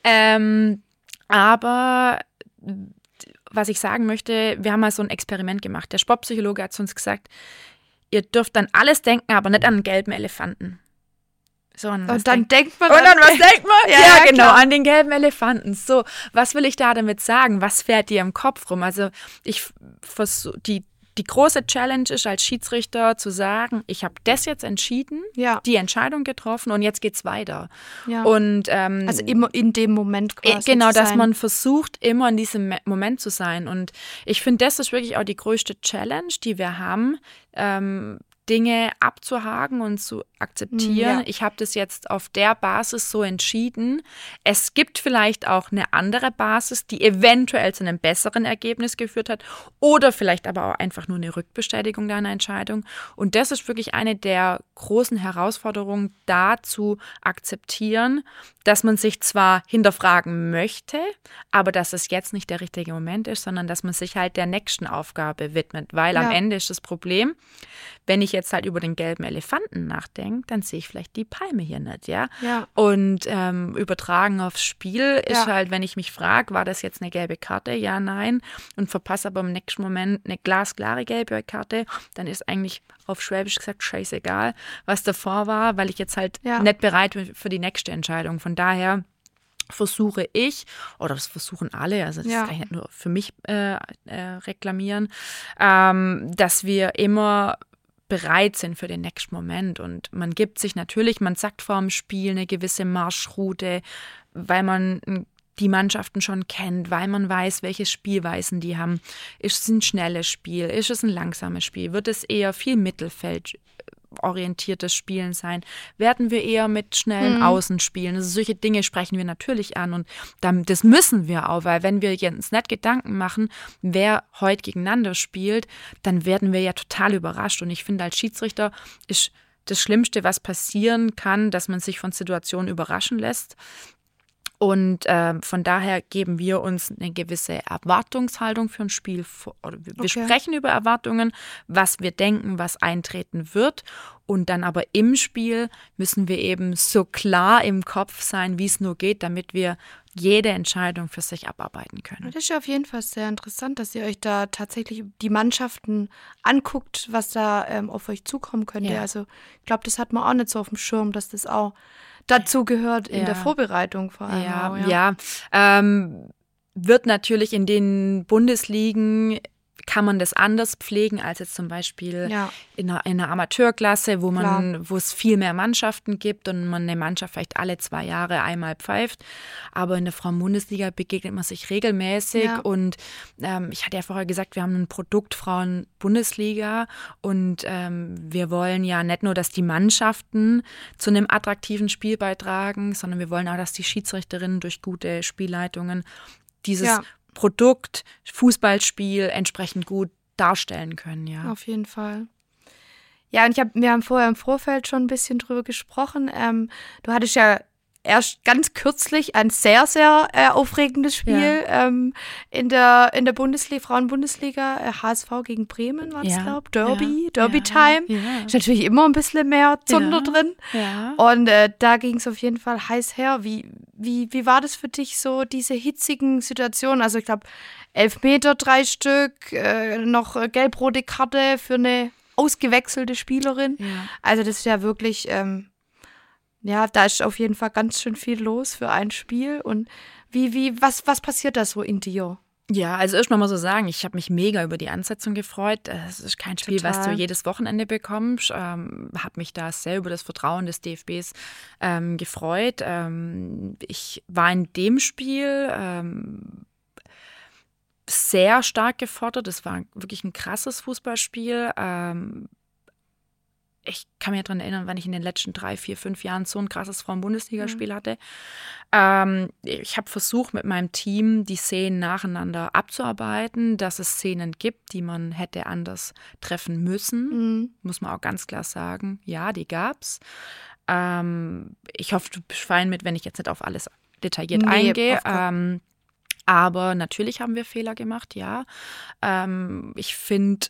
Aber was ich sagen möchte, wir haben mal so ein Experiment gemacht. Der Sportpsychologe hat zu uns gesagt, ihr dürft an alles denken, aber nicht an einen gelben Elefanten. So, und dann denkt man. Ja, genau, klar. An den gelben Elefanten. So, was will ich da damit sagen? Was fährt dir im Kopf rum? Also ich versuche, die große Challenge ist als Schiedsrichter zu sagen, ich habe das jetzt entschieden, die Entscheidung getroffen und jetzt geht's weiter. Ja. Und, also immer in dem Moment quasi genau, dass man versucht, immer in diesem Moment zu sein. Und ich finde, das ist wirklich auch die größte Challenge, die wir haben, Dinge abzuhaken und zu akzeptieren. Ich habe das jetzt auf der Basis so entschieden. Es gibt vielleicht auch eine andere Basis, die eventuell zu einem besseren Ergebnis geführt hat oder vielleicht aber auch einfach nur eine Rückbestätigung deiner Entscheidung. Und das ist wirklich eine der großen Herausforderungen, da zu akzeptieren, dass man sich zwar hinterfragen möchte, aber dass es jetzt nicht der richtige Moment ist, sondern dass man sich halt der nächsten Aufgabe widmet, weil am Ende ist das Problem, wenn ich jetzt halt über den gelben Elefanten nachdenke, dann sehe ich vielleicht die Palme hier nicht, ja. Und übertragen aufs Spiel ist halt, wenn ich mich frage, war das jetzt eine gelbe Karte? Ja, nein. Und verpasse aber im nächsten Moment eine glasklare gelbe Karte, dann ist eigentlich auf Schwäbisch gesagt scheißegal, was davor war, weil ich jetzt halt nicht bereit bin für die nächste Entscheidung. Von daher versuche ich, oder das versuchen alle, also das kann ich nicht nur für mich reklamieren, dass wir immer bereit sind für den nächsten Moment. Und man gibt sich natürlich, man sagt vor dem Spiel eine gewisse Marschroute, weil man die Mannschaften schon kennt, weil man weiß, welche Spielweisen die haben. Ist es ein schnelles Spiel? Ist es ein langsames Spiel? Wird es eher viel mittelfeldorientiertes Spielen sein? Werden wir eher mit schnellen Außen spielen? Also solche Dinge sprechen wir natürlich an und das müssen wir auch, weil wenn wir jetzt nicht Gedanken machen, wer heute gegeneinander spielt, dann werden wir ja total überrascht. Und ich finde, als Schiedsrichter ist das Schlimmste, was passieren kann, dass man sich von Situationen überraschen lässt. Und von daher geben wir uns eine gewisse Erwartungshaltung für ein Spiel vor. Wir sprechen über Erwartungen, was wir denken, was eintreten wird. Und dann aber im Spiel müssen wir eben so klar im Kopf sein, wie es nur geht, damit wir jede Entscheidung für sich abarbeiten können. Das ist ja auf jeden Fall sehr interessant, dass ihr euch da tatsächlich die Mannschaften anguckt, was da auf euch zukommen könnte. Ja. Also ich glaube, das hat man auch nicht so auf dem Schirm, dass das auch dazu gehört in der Vorbereitung vor allem. Wird natürlich in den Bundesligen, kann man das anders pflegen als jetzt zum Beispiel in einer Amateurklasse, wo es viel mehr Mannschaften gibt und man eine Mannschaft vielleicht alle 2 Jahre einmal pfeift. Aber in der Frauen-Bundesliga begegnet man sich regelmäßig und ich hatte ja vorher gesagt, wir haben ein Produkt Frauen-Bundesliga und wir wollen ja nicht nur, dass die Mannschaften zu einem attraktiven Spiel beitragen, sondern wir wollen auch, dass die Schiedsrichterinnen durch gute Spielleitungen dieses Produkt, Fußballspiel entsprechend gut darstellen können, ja. Auf jeden Fall. Ja, und wir haben vorher im Vorfeld schon ein bisschen drüber gesprochen. Du hattest ja erst ganz kürzlich ein sehr, sehr aufregendes Spiel in der Bundesliga, Frauenbundesliga, HSV gegen Bremen war es, glaube ich, Derby-Time. Ja. Ist natürlich immer ein bisschen mehr Zunder drin. Ja. Und da ging es auf jeden Fall heiß her. Wie war das für dich so, diese hitzigen Situationen? Also ich glaube, 11 Meter, 3 Stück, noch gelb-rote Karte für eine ausgewechselte Spielerin. Ja. Also das ist ja wirklich, da ist auf jeden Fall ganz schön viel los für ein Spiel. Und was passiert da so in dir? Ja, also erst mal so sagen, ich habe mich mega über die Ansetzung gefreut. Es ist kein Spiel, was du jedes Wochenende bekommst. Habe mich da sehr über das Vertrauen des DFBs gefreut. Ich war in dem Spiel sehr stark gefordert. Es war wirklich ein krasses Fußballspiel. Ich kann mich daran erinnern, wann ich in den letzten 3, 4, 5 Jahren so ein krasses Frauen-Bundesligaspiel hatte. Ich habe versucht, mit meinem Team die Szenen nacheinander abzuarbeiten, dass es Szenen gibt, die man hätte anders treffen müssen. Muss man auch ganz klar sagen. Ja, die gab's. Ich hoffe, du bist fein mit, wenn ich jetzt nicht auf alles detailliert eingehe. Aber natürlich haben wir Fehler gemacht, ja. Ich finde,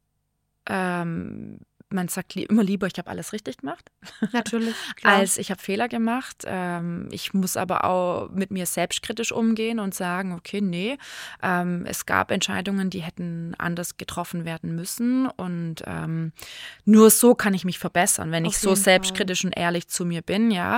man sagt immer lieber, ich habe alles richtig gemacht. Natürlich, klar. Als ich habe Fehler gemacht. Ich muss aber auch mit mir selbstkritisch umgehen und sagen, okay, nee, es gab Entscheidungen, die hätten anders getroffen werden müssen. Und nur so kann ich mich verbessern, wenn ich so selbstkritisch und ehrlich zu mir bin, ja.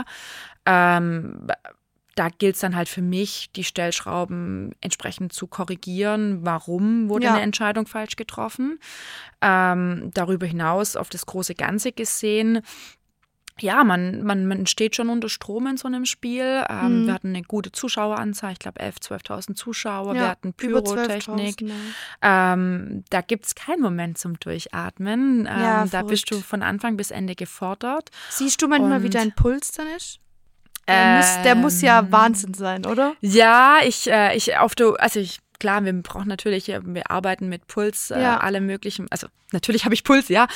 Da gilt es dann halt für mich, die Stellschrauben entsprechend zu korrigieren. Warum wurde eine Entscheidung falsch getroffen? Darüber hinaus auf das große Ganze gesehen, ja, man steht schon unter Strom in so einem Spiel. Wir hatten eine gute Zuschaueranzahl, ich glaube 11.000, 12.000 Zuschauer. Wir hatten Pyrotechnik. Da gibt es keinen Moment zum Durchatmen. Da bist du von Anfang bis Ende gefordert. Siehst du manchmal, wie dein Puls dann ist? Der muss ja Wahnsinn sein, oder? Ja, klar, wir brauchen natürlich, wir arbeiten mit Puls, alle möglichen, also natürlich habe ich Puls, ja.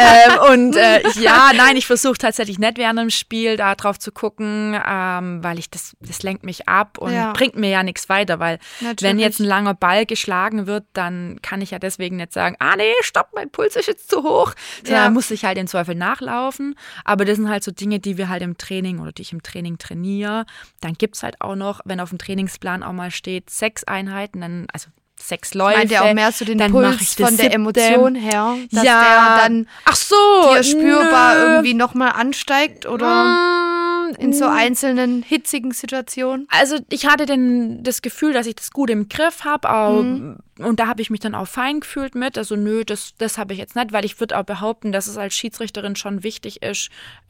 Ich versuche tatsächlich nicht während dem Spiel da drauf zu gucken, weil das lenkt mich ab und bringt mir ja nichts weiter, weil wenn jetzt ein langer Ball geschlagen wird, dann kann ich ja deswegen nicht sagen, nee, stopp, mein Puls ist jetzt zu hoch, sondern muss ich halt im Zweifel nachlaufen, aber das sind halt so Dinge, die wir halt im Training oder die ich im Training trainiere. Dann gibt es halt auch noch, wenn auf dem Trainingsplan auch mal steht, 6 Einheiten, dann, also 6 Läufe. Meint ihr auch mehr so den Puls von der Emotion her, dass der dann dir spürbar irgendwie nochmal ansteigt oder in so einzelnen hitzigen Situationen? Also ich hatte das Gefühl, dass ich das gut im Griff habe, und da habe ich mich dann auch fein gefühlt mit. Also nö, das habe ich jetzt nicht, weil ich würde auch behaupten, dass es als Schiedsrichterin schon wichtig ist,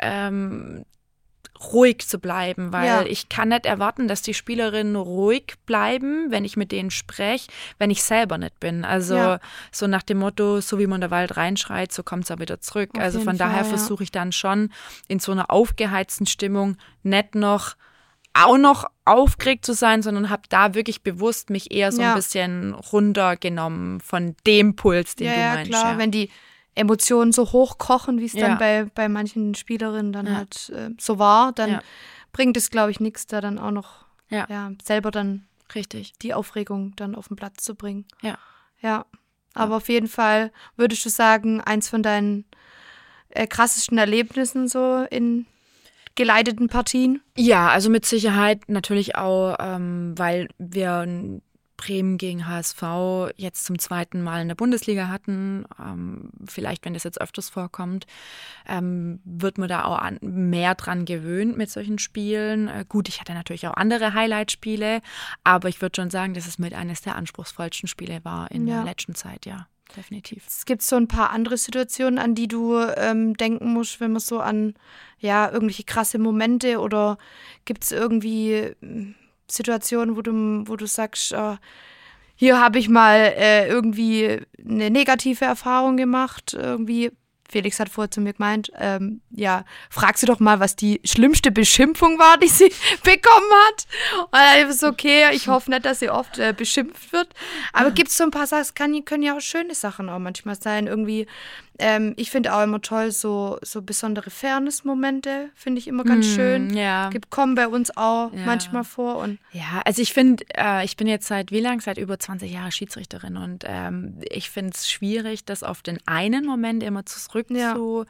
ruhig zu bleiben, weil ich kann nicht erwarten, dass die Spielerinnen ruhig bleiben, wenn ich mit denen spreche, wenn ich selber nicht bin. Also so nach dem Motto, so wie man der Wald reinschreit, so kommt es auch wieder zurück. Also von daher versuche ich dann schon in so einer aufgeheizten Stimmung nicht auch noch aufgeregt zu sein, sondern habe da wirklich bewusst mich eher so ein bisschen runtergenommen von dem Puls, den du meinst. Ja, klar, wenn die Emotionen so hochkochen, wie es dann bei manchen Spielerinnen dann halt so war, dann bringt es, glaube ich, nichts, da dann auch noch selber dann die Aufregung dann auf den Platz zu bringen. Ja. Aber auf jeden Fall würdest du sagen, eins von deinen krassesten Erlebnissen so in geleiteten Partien? Ja, also mit Sicherheit natürlich auch, weil wir Bremen gegen HSV jetzt zum 2. Mal in der Bundesliga hatten. Vielleicht, wenn das jetzt öfters vorkommt, wird man da auch mehr dran gewöhnt mit solchen Spielen. Gut, ich hatte natürlich auch andere Highlight-Spiele, aber ich würde schon sagen, dass es mit eines der anspruchsvollsten Spiele war in der letzten Zeit, ja, definitiv. Es gibt so ein paar andere Situationen, an die du denken musst, wenn man so an irgendwelche krasse Momente, oder gibt es irgendwie Situationen, wo du sagst, hier habe ich mal irgendwie eine negative Erfahrung gemacht, irgendwie. Felix hat vorher zu mir gemeint, frag sie doch mal, was die schlimmste Beschimpfung war, die sie bekommen hat. Und dann ist es okay, ich hoffe nicht, dass sie oft beschimpft wird. Aber gibt es so ein paar Sachen, können ja auch schöne Sachen auch manchmal sein. Irgendwie Ich finde auch immer toll, so besondere Fairness-Momente finde ich immer ganz schön. Ja. Kommen bei uns auch manchmal vor. Und ja, also ich finde, ich bin jetzt seit über 20 Jahren Schiedsrichterin und ich finde es schwierig, das auf den einen Moment immer zurückzusetzen.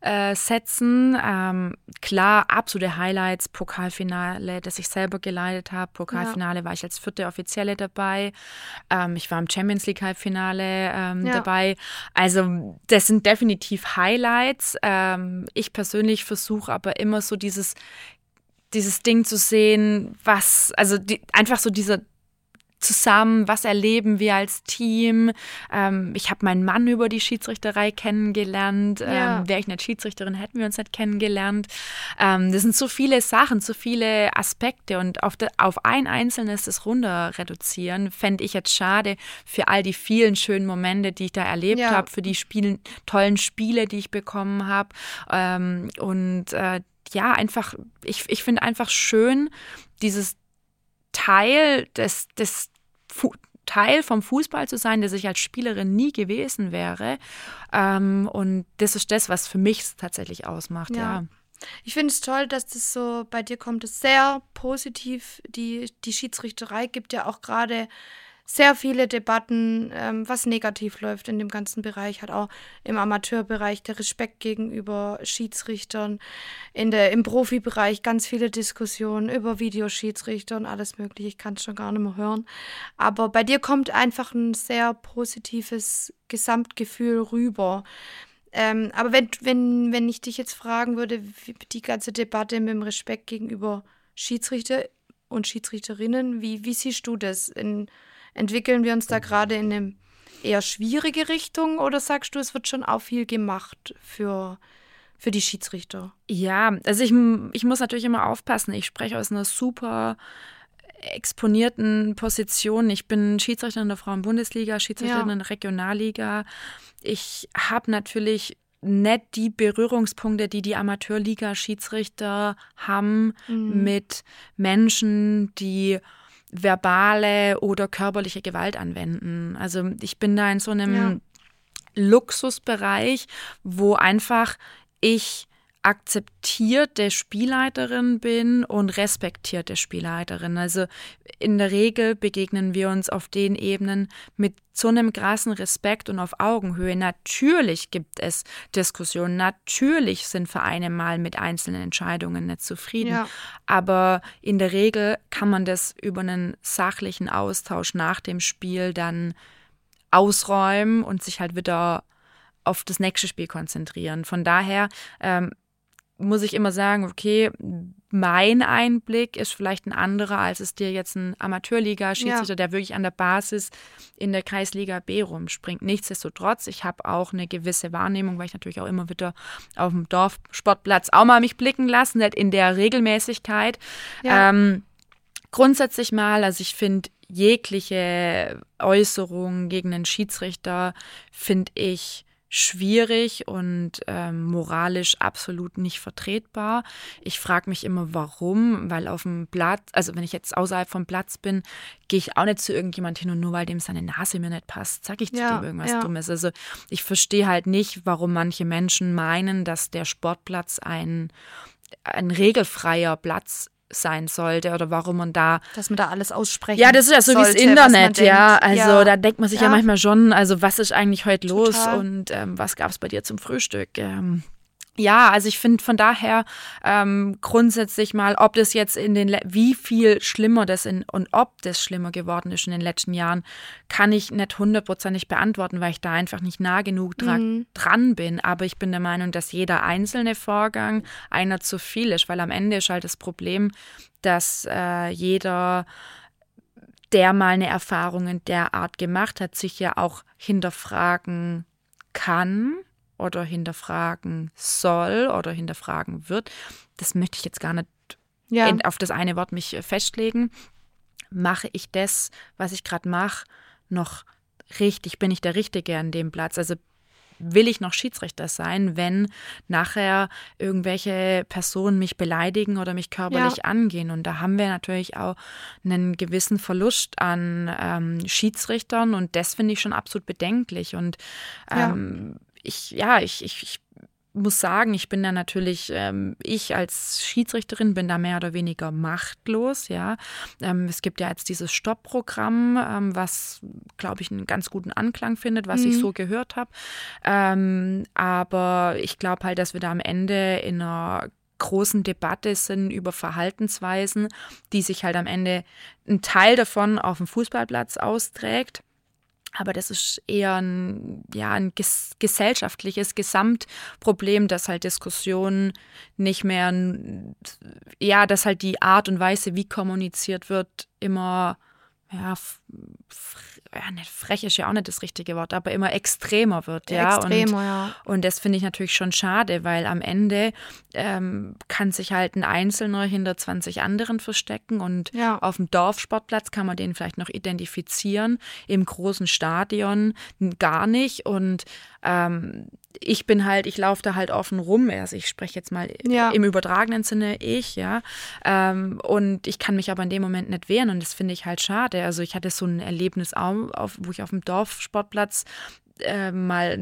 Klar, absolute Highlights, Pokalfinale, das ich selber geleitet habe. Pokalfinale war ich als 4. Offizielle dabei. Ich war im Champions League Halbfinale dabei. Also das sind definitiv Highlights. Ich persönlich versuche aber immer so dieses Ding zu sehen, einfach so dieser zusammen, was erleben wir als Team. Ich habe meinen Mann über die Schiedsrichterei kennengelernt. Wäre ich nicht Schiedsrichterin, hätten wir uns nicht kennengelernt. Das sind so viele Sachen, so viele Aspekte und auf ein einzelnes das runter reduzieren, fände ich jetzt schade für all die vielen schönen Momente, die ich da erlebt habe, für die tollen Spiele, die ich bekommen habe. Einfach, ich finde einfach schön, dieses Teil Teil vom Fußball zu sein, der ich als Spielerin nie gewesen wäre. Und das ist das, was für mich es tatsächlich ausmacht, ja. Ich finde es toll, dass das so bei dir kommt, das sehr positiv. Die Schiedsrichterei gibt ja auch gerade sehr viele Debatten, was negativ läuft in dem ganzen Bereich, hat auch im Amateurbereich der Respekt gegenüber Schiedsrichtern, im Profibereich ganz viele Diskussionen über Videoschiedsrichter und alles mögliche, ich kann es schon gar nicht mehr hören. Aber bei dir kommt einfach ein sehr positives Gesamtgefühl rüber. Aber wenn ich dich jetzt fragen würde, die ganze Debatte mit dem Respekt gegenüber Schiedsrichter und Schiedsrichterinnen, wie siehst du das? Entwickeln wir uns da gerade in eine eher schwierige Richtung oder sagst du, es wird schon auch viel gemacht für die Schiedsrichter? Ja, also ich muss natürlich immer aufpassen. Ich spreche aus einer super exponierten Position. Ich bin Schiedsrichterin der Frauen-Bundesliga, Schiedsrichterin in der Regionalliga. Ich habe natürlich nicht die Berührungspunkte, die Amateurliga-Schiedsrichter haben mit Menschen, die verbale oder körperliche Gewalt anwenden. Also ich bin da in so einem Luxusbereich, wo einfach ich akzeptierte Spielleiterin bin und respektierte Spielleiterin. Also in der Regel begegnen wir uns auf den Ebenen mit so einem krassen Respekt und auf Augenhöhe. Natürlich gibt es Diskussionen, natürlich sind Vereine mal mit einzelnen Entscheidungen nicht zufrieden, aber in der Regel kann man das über einen sachlichen Austausch nach dem Spiel dann ausräumen und sich halt wieder auf das nächste Spiel konzentrieren. Von daher muss ich immer sagen, okay, mein Einblick ist vielleicht ein anderer, als es dir jetzt ein Amateurliga-Schiedsrichter, der wirklich an der Basis in der Kreisliga B rumspringt. Nichtsdestotrotz, ich habe auch eine gewisse Wahrnehmung, weil ich natürlich auch immer wieder auf dem Dorfsportplatz auch mal mich blicken lassen, nicht in der Regelmäßigkeit. Grundsätzlich mal, also ich finde jegliche Äußerung gegen einen Schiedsrichter, finde ich schwierig und moralisch absolut nicht vertretbar. Ich frage mich immer, warum, weil auf dem Platz, also wenn ich jetzt außerhalb vom Platz bin, gehe ich auch nicht zu irgendjemand hin und nur weil dem seine Nase mir nicht passt, sage ich zu dem irgendwas Dummes. Also ich verstehe halt nicht, warum manche Menschen meinen, dass der Sportplatz ein regelfreier Platz sein sollte oder warum man da... Dass man da alles aussprechen Ja, das ist ja so wie das Internet, ja. Also da denkt man sich ja manchmal schon, also was ist eigentlich heute los und was gab es bei dir zum Frühstück? Ja, also ich finde von daher grundsätzlich mal, ob das jetzt wie viel schlimmer das und ob das schlimmer geworden ist in den letzten Jahren, kann ich nicht 100% beantworten, weil ich da einfach nicht nah genug dran bin. Aber ich bin der Meinung, dass jeder einzelne Vorgang einer zu viel ist, weil am Ende ist halt das Problem, dass jeder, der mal eine Erfahrung in der Art gemacht hat, sich ja auch hinterfragen kann oder hinterfragen soll oder hinterfragen wird. Das möchte ich jetzt gar nicht auf das eine Wort mich festlegen. Mache ich das, was ich gerade mache, noch richtig? Bin ich der Richtige an dem Platz? Also will ich noch Schiedsrichter sein, wenn nachher irgendwelche Personen mich beleidigen oder mich körperlich angehen? Und da haben wir natürlich auch einen gewissen Verlust an Schiedsrichtern und das finde ich schon absolut bedenklich. Und ich muss sagen, ich bin da natürlich, ich als Schiedsrichterin bin da mehr oder weniger machtlos, ja. Es gibt ja jetzt dieses Stopp-Programm, was, glaube ich, einen ganz guten Anklang findet, was ich so gehört habe. Aber ich glaube halt, dass wir da am Ende in einer großen Debatte sind über Verhaltensweisen, die sich halt am Ende ein Teil davon auf dem Fußballplatz austrägt. Aber das ist eher ein gesellschaftliches Gesamtproblem, dass halt Diskussionen nicht mehr, dass halt die Art und Weise, wie kommuniziert wird, immer, nicht frech ist ja auch nicht das richtige Wort, aber immer extremer wird. Ja? Extremer, und das finde ich natürlich schon schade, weil am Ende kann sich halt ein Einzelner hinter 20 anderen verstecken und auf dem Dorfsportplatz kann man den vielleicht noch identifizieren, im großen Stadion gar nicht und ich laufe da halt offen rum, also ich spreche jetzt mal im übertragenen Sinne und ich kann mich aber in dem Moment nicht wehren und das finde ich halt schade. Also ich hatte so ein Erlebnis auch, wo ich auf dem Dorfsportplatz mal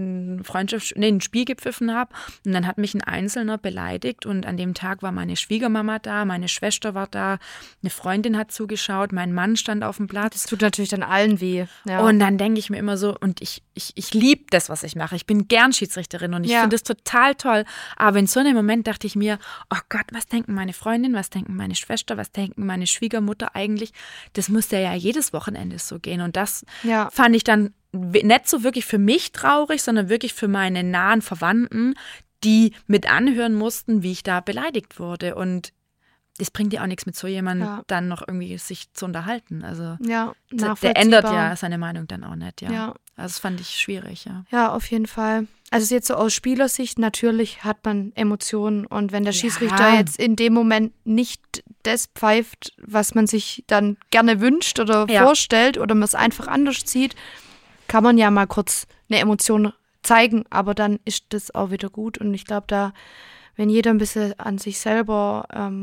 ein Spiel gepfiffen habe und dann hat mich ein Einzelner beleidigt und an dem Tag war meine Schwiegermama da, meine Schwester war da, eine Freundin hat zugeschaut, mein Mann stand auf dem Platz. Das tut natürlich dann allen weh. Ja. Und dann denke ich mir immer so, und ich liebe das, was ich mache. Ich bin gern Schiedsrichterin und ich finde das total toll. Aber in so einem Moment dachte ich mir, oh Gott, was denken meine Freundin, was denken meine Schwester, was denken meine Schwiegermutter eigentlich? Das muss ja jedes Wochenende so gehen. Und das fand ich dann nicht so wirklich für mich traurig, sondern wirklich für meine nahen Verwandten, die mit anhören mussten, wie ich da beleidigt wurde. Und das bringt ja auch nichts mit so jemandem dann noch irgendwie sich zu unterhalten. Also der ändert ja seine Meinung dann auch nicht. Ja. Also das fand ich schwierig. Ja, auf jeden Fall. Also jetzt so aus Spielersicht, natürlich hat man Emotionen und wenn der Schiedsrichter jetzt in dem Moment nicht das pfeift, was man sich dann gerne wünscht oder vorstellt oder man es einfach anders sieht, kann man ja mal kurz eine Emotion zeigen, aber dann ist das auch wieder gut. Und ich glaube, wenn jeder ein bisschen an sich selber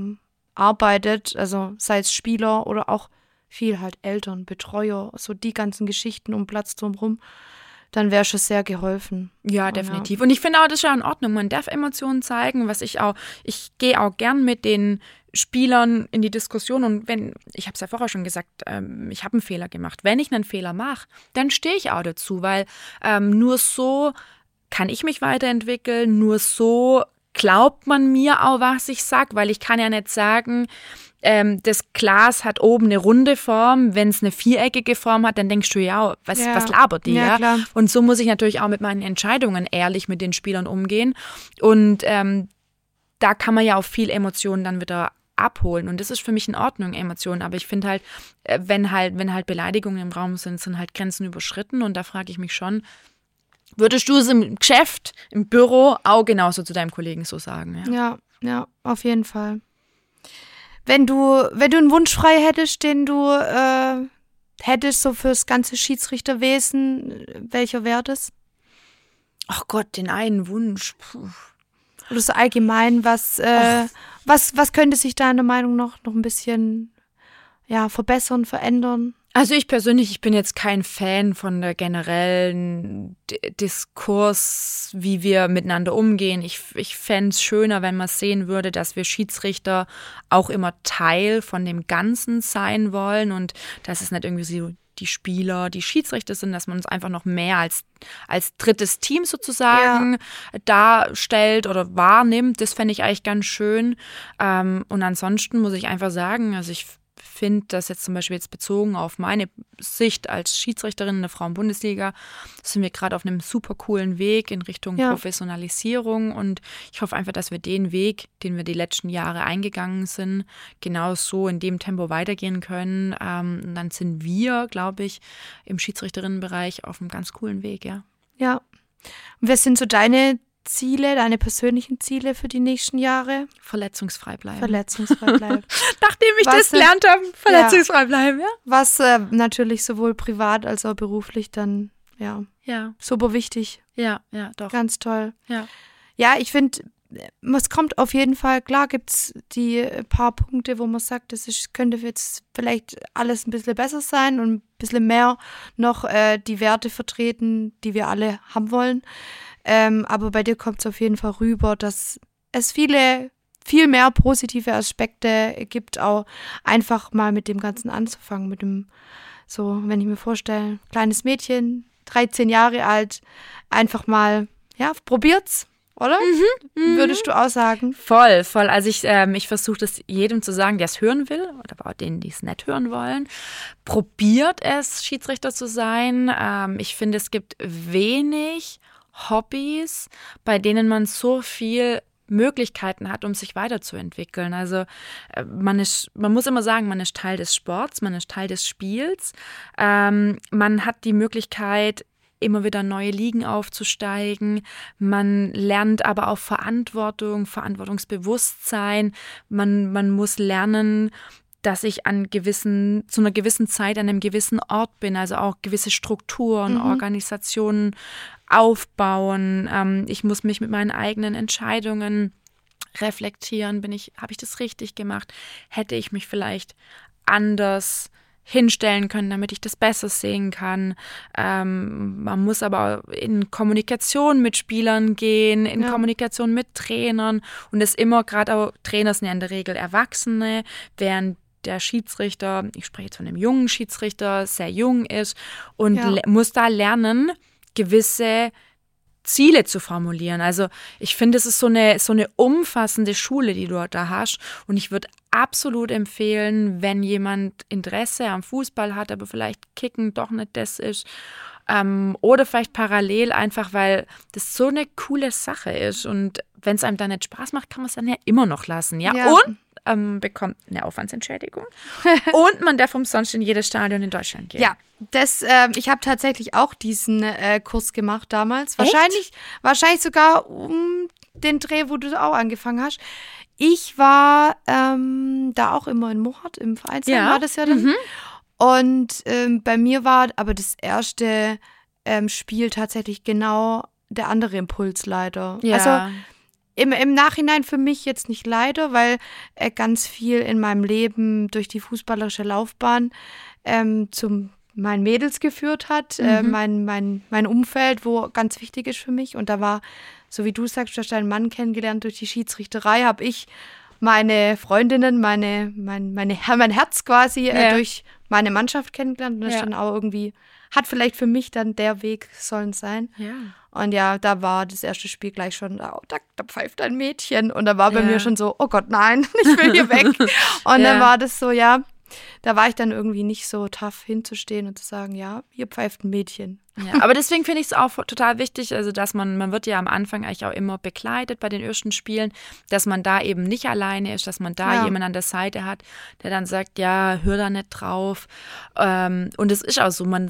arbeitet, also sei es Spieler oder auch viel halt Eltern, Betreuer, so die ganzen Geschichten um Platz drumherum, dann wäre schon sehr geholfen. Ja, definitiv. Und ich finde auch, das ist ja in Ordnung. Man darf Emotionen zeigen, ich gehe auch gern mit den Spielern in die Diskussion und ich habe es ja vorher schon gesagt, ich habe einen Fehler gemacht. Wenn ich einen Fehler mache, dann stehe ich auch dazu, weil nur so kann ich mich weiterentwickeln, nur so glaubt man mir auch, was ich sage, weil ich kann ja nicht sagen, das Glas hat oben eine runde Form, wenn es eine viereckige Form hat, dann denkst du, was labert die? Ja, klar. Und so muss ich natürlich auch mit meinen Entscheidungen ehrlich mit den Spielern umgehen und da kann man ja auch viel Emotionen dann wieder abholen und das ist für mich in Ordnung, Emotionen, aber ich finde halt, wenn halt Beleidigungen im Raum sind halt Grenzen überschritten und da frage ich mich schon, würdest du es im Geschäft, im Büro auch genauso zu deinem Kollegen so sagen? Ja, auf jeden Fall. Wenn du einen Wunsch frei hättest, den du hättest so fürs ganze Schiedsrichterwesen, welcher wäre das? Ach Gott, den einen Wunsch. Puh. Oder so allgemein, was könnte sich deiner Meinung nach noch ein bisschen verbessern, verändern? Also ich persönlich, ich bin jetzt kein Fan von der generellen Diskurs, wie wir miteinander umgehen. Ich fände es schöner, wenn man sehen würde, dass wir Schiedsrichter auch immer Teil von dem Ganzen sein wollen und dass es nicht irgendwie so die Spieler, die Schiedsrichter sind, dass man uns einfach noch mehr als drittes Team sozusagen darstellt oder wahrnimmt. Das fände ich eigentlich ganz schön. Und ansonsten muss ich einfach sagen, also ich finde das jetzt zum Beispiel bezogen auf meine Sicht als Schiedsrichterin in der Frauen-Bundesliga, sind wir gerade auf einem super coolen Weg in Richtung Professionalisierung und ich hoffe einfach, dass wir den Weg, den wir die letzten Jahre eingegangen sind, genau so in dem Tempo weitergehen können. Und dann sind wir, glaube ich, im Schiedsrichterinnenbereich auf einem ganz coolen Weg, Ja. Und was sind so deine Ziele, deine persönlichen Ziele für die nächsten Jahre? Verletzungsfrei bleiben. Nachdem ich das gelernt habe, verletzungsfrei bleiben, ja. Was natürlich sowohl privat als auch beruflich dann, super wichtig. Ja, doch. Ganz toll. Ja. Ja, ich finde, es kommt auf jeden Fall, klar gibt es die paar Punkte, wo man sagt, könnte jetzt vielleicht alles ein bisschen besser sein und ein bisschen mehr noch die Werte vertreten, die wir alle haben wollen. Aber bei dir kommt es auf jeden Fall rüber, dass es viel mehr positive Aspekte gibt, auch einfach mal mit dem Ganzen anzufangen, mit dem, so, wenn ich mir vorstelle, kleines Mädchen, 13 Jahre alt, einfach mal, ja, probiert's, oder? Würdest du auch sagen? Voll. Also ich versuche das jedem zu sagen, der es hören will, oder auch denen, die es nicht hören wollen. Probiert es, Schiedsrichter zu sein. Ich finde, es gibt wenig Hobbys, bei denen man so viel Möglichkeiten hat, um sich weiterzuentwickeln. Also man muss immer sagen, man ist Teil des Sports, man ist Teil des Spiels. Man hat die Möglichkeit, immer wieder neue Ligen aufzusteigen. Man lernt aber auch Verantwortung, Verantwortungsbewusstsein. Man muss lernen, dass ich zu einer gewissen Zeit an einem gewissen Ort bin, also auch gewisse Strukturen, Organisationen aufbauen. Ich muss mich mit meinen eigenen Entscheidungen reflektieren. Habe ich das richtig gemacht? Hätte ich mich vielleicht anders hinstellen können, damit ich das besser sehen kann. Man muss aber in Kommunikation mit Spielern gehen, in Kommunikation mit Trainern und das immer, gerade auch Trainer sind ja in der Regel Erwachsene, während der Schiedsrichter, ich spreche jetzt von einem jungen Schiedsrichter, sehr jung ist und muss da lernen, gewisse Ziele zu formulieren. Also ich finde, es ist so eine umfassende Schule, die du da hast. Und ich würde absolut empfehlen, wenn jemand Interesse am Fußball hat, aber vielleicht Kicken doch nicht das ist, oder vielleicht parallel einfach, weil das so eine coole Sache ist. Und wenn es einem dann nicht Spaß macht, kann man es dann ja immer noch lassen. Ja. Und bekommt eine Aufwandsentschädigung. Und man darf umsonst in jedes Stadion in Deutschland gehen. Ja, ich habe tatsächlich auch diesen Kurs gemacht damals. Wahrscheinlich sogar um den Dreh, wo du auch angefangen hast. Ich war da auch immer in Mochert, im Vereinsheim war das ja dann. Und bei mir war aber das erste Spiel tatsächlich genau der andere Impuls leider. Ja. Also im Nachhinein für mich jetzt nicht leider, weil ganz viel in meinem Leben durch die fußballerische Laufbahn zu meinen Mädels geführt hat, mein Umfeld, wo ganz wichtig ist für mich. Und da war, so wie du sagst, du hast deinen Mann kennengelernt durch die Schiedsrichterei, habe ich meine Freundinnen, mein Herz quasi durch meine Mannschaft kennengelernt. Und das dann auch irgendwie, hat vielleicht für mich dann der Weg sollen sein. Ja. Und ja, da war das erste Spiel gleich schon, da pfeift ein Mädchen. Und da war bei mir schon so, oh Gott, nein, ich will hier weg. Und dann war das so, da war ich dann irgendwie nicht so tough hinzustehen und zu sagen, ja, hier pfeift ein Mädchen. Ja, aber deswegen finde ich es auch total wichtig, also dass man wird ja am Anfang eigentlich auch immer begleitet bei den ersten Spielen, dass man da eben nicht alleine ist, dass man da jemanden an der Seite hat, der dann sagt, ja, hör da nicht drauf. Und es ist auch so, man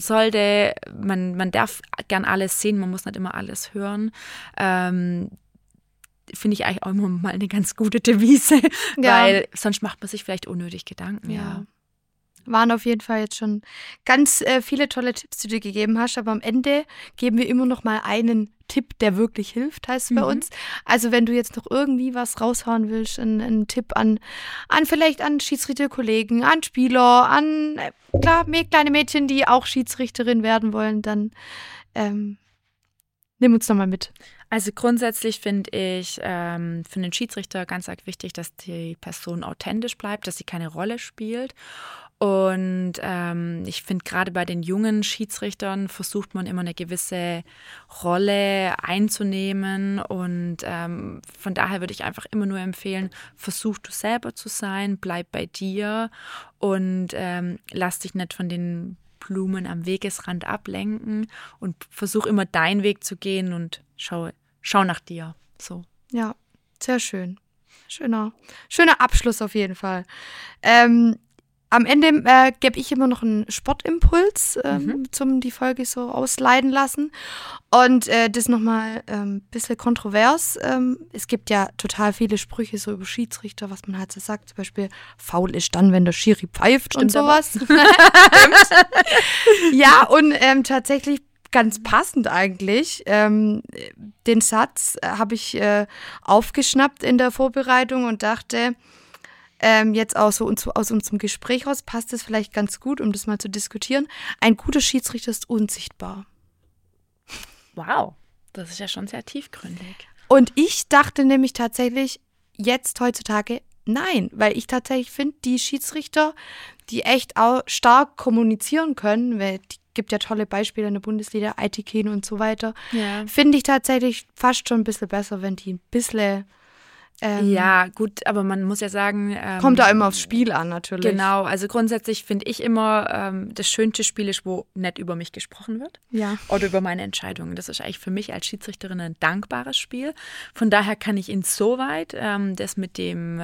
darf gern alles sehen, man muss nicht immer alles hören. Finde ich eigentlich auch immer mal eine ganz gute Devise, weil sonst macht man sich vielleicht unnötig Gedanken. Ja. Waren auf jeden Fall jetzt schon ganz viele tolle Tipps, die du gegeben hast, aber am Ende geben wir immer noch mal einen Tipp, der wirklich hilft, heißt es bei uns. Also wenn du jetzt noch irgendwie was raushauen willst, einen Tipp vielleicht an Schiedsrichterkollegen, an Spieler, an kleine Mädchen, die auch Schiedsrichterin werden wollen, dann nimm uns noch mal mit. Also grundsätzlich finde ich für einen Schiedsrichter ganz arg wichtig, dass die Person authentisch bleibt, dass sie keine Rolle spielt. Und ich finde, gerade bei den jungen Schiedsrichtern versucht man immer eine gewisse Rolle einzunehmen. Und von daher würde ich einfach immer nur empfehlen, versuch du selber zu sein, bleib bei dir und lass dich nicht von den Blumen am Wegesrand ablenken und versuch immer deinen Weg zu gehen und schau nach dir. So. Ja, sehr schön. Schöner Abschluss auf jeden Fall. Am Ende gebe ich immer noch einen Sportimpuls, zum die Folge so ausleiten lassen. Und das nochmal ein bisschen kontrovers. Es gibt ja total viele Sprüche so über Schiedsrichter, was man halt so sagt. Zum Beispiel, faul ist dann, wenn der Schiri pfeift. Stimmt und sowas. Ja, und tatsächlich ganz passend eigentlich. Den Satz habe ich aufgeschnappt in der Vorbereitung und dachte, jetzt auch so aus unserem Gespräch raus passt es vielleicht ganz gut, um das mal zu diskutieren. Ein guter Schiedsrichter ist unsichtbar. Wow, Das ist ja schon sehr tiefgründig. Und ich dachte nämlich tatsächlich jetzt heutzutage nein, weil ich tatsächlich finde, die Schiedsrichter, die echt auch stark kommunizieren können, weil die gibt ja tolle Beispiele in der Bundesliga, Aitken und so weiter, finde ich tatsächlich fast schon ein bisschen besser, wenn die ein bisschen ja, gut, aber man muss ja sagen... kommt da immer aufs Spiel an, natürlich. Genau, also grundsätzlich finde ich immer, das schönste Spiel ist, wo nicht über mich gesprochen wird. Ja. Oder über meine Entscheidungen. Das ist eigentlich für mich als Schiedsrichterin ein dankbares Spiel. Von daher kann ich insoweit das mit dem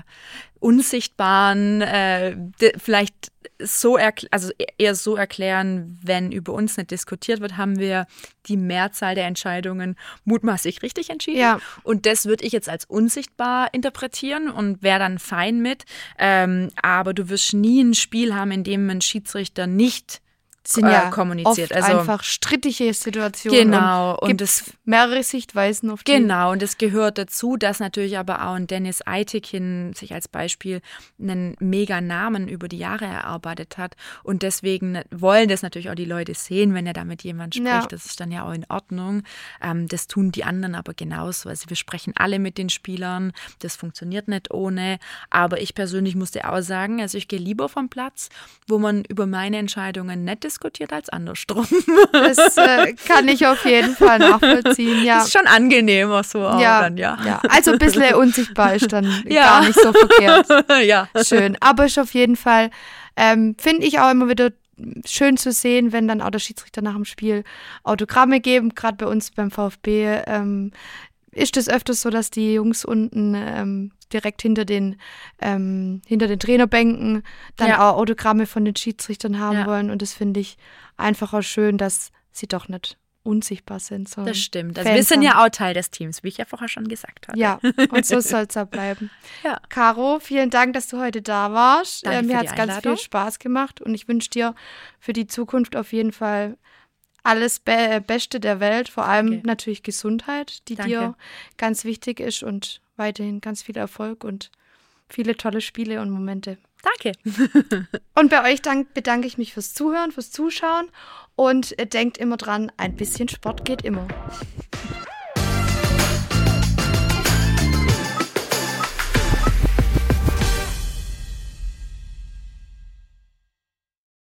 Unsichtbaren vielleicht eher so erklären, wenn über uns nicht diskutiert wird, haben wir die Mehrzahl der Entscheidungen mutmaßlich richtig entschieden. Ja. Und das würde ich jetzt als unsichtbar interpretieren und wäre dann fein mit. Aber du wirst nie ein Spiel haben, in dem ein Schiedsrichter nicht sind ja kommuniziert. Oft einfach strittige Situationen. Genau. Und es mehrere Sichtweisen auf die. Genau, und es gehört dazu, dass natürlich aber auch ein Dennis Aitken sich als Beispiel einen mega Namen über die Jahre erarbeitet hat. Und deswegen wollen das natürlich auch die Leute sehen, wenn er da mit jemand spricht. Ja. Das ist dann ja auch in Ordnung. Das tun die anderen aber genauso. Also wir sprechen alle mit den Spielern. Das funktioniert nicht ohne. Aber ich persönlich musste auch sagen, also ich gehe lieber vom Platz, wo man über meine Entscheidungen nicht diskutiert als andersrum. Das kann ich auf jeden Fall nachvollziehen, ja. Das ist schon angenehmer so auch dann, ja. Also ein bisschen unsichtbar ist dann gar nicht so verkehrt. Ja. Schön, aber ist auf jeden Fall, finde ich auch immer wieder schön zu sehen, wenn dann auch der Schiedsrichter nach dem Spiel Autogramme geben, gerade bei uns beim VfB ist es öfters so, dass die Jungs unten direkt hinter den Trainerbänken dann auch Autogramme von den Schiedsrichtern haben wollen. Und das finde ich einfach auch schön, dass sie doch nicht unsichtbar sind. Das stimmt. Also wir sind ja auch Teil des Teams, wie ich ja vorher schon gesagt habe. Ja, und so soll es auch bleiben. Ja. Caro, vielen Dank, dass du heute da warst. Mir hat es ganz viel Spaß gemacht und ich wünsche dir für die Zukunft auf jeden Fall alles Beste der Welt, vor allem natürlich Gesundheit, die dir ganz wichtig ist und weiterhin ganz viel Erfolg und viele tolle Spiele und Momente. Danke. Und bei euch bedanke ich mich fürs Zuhören, fürs Zuschauen und denkt immer dran, ein bisschen Sport geht immer.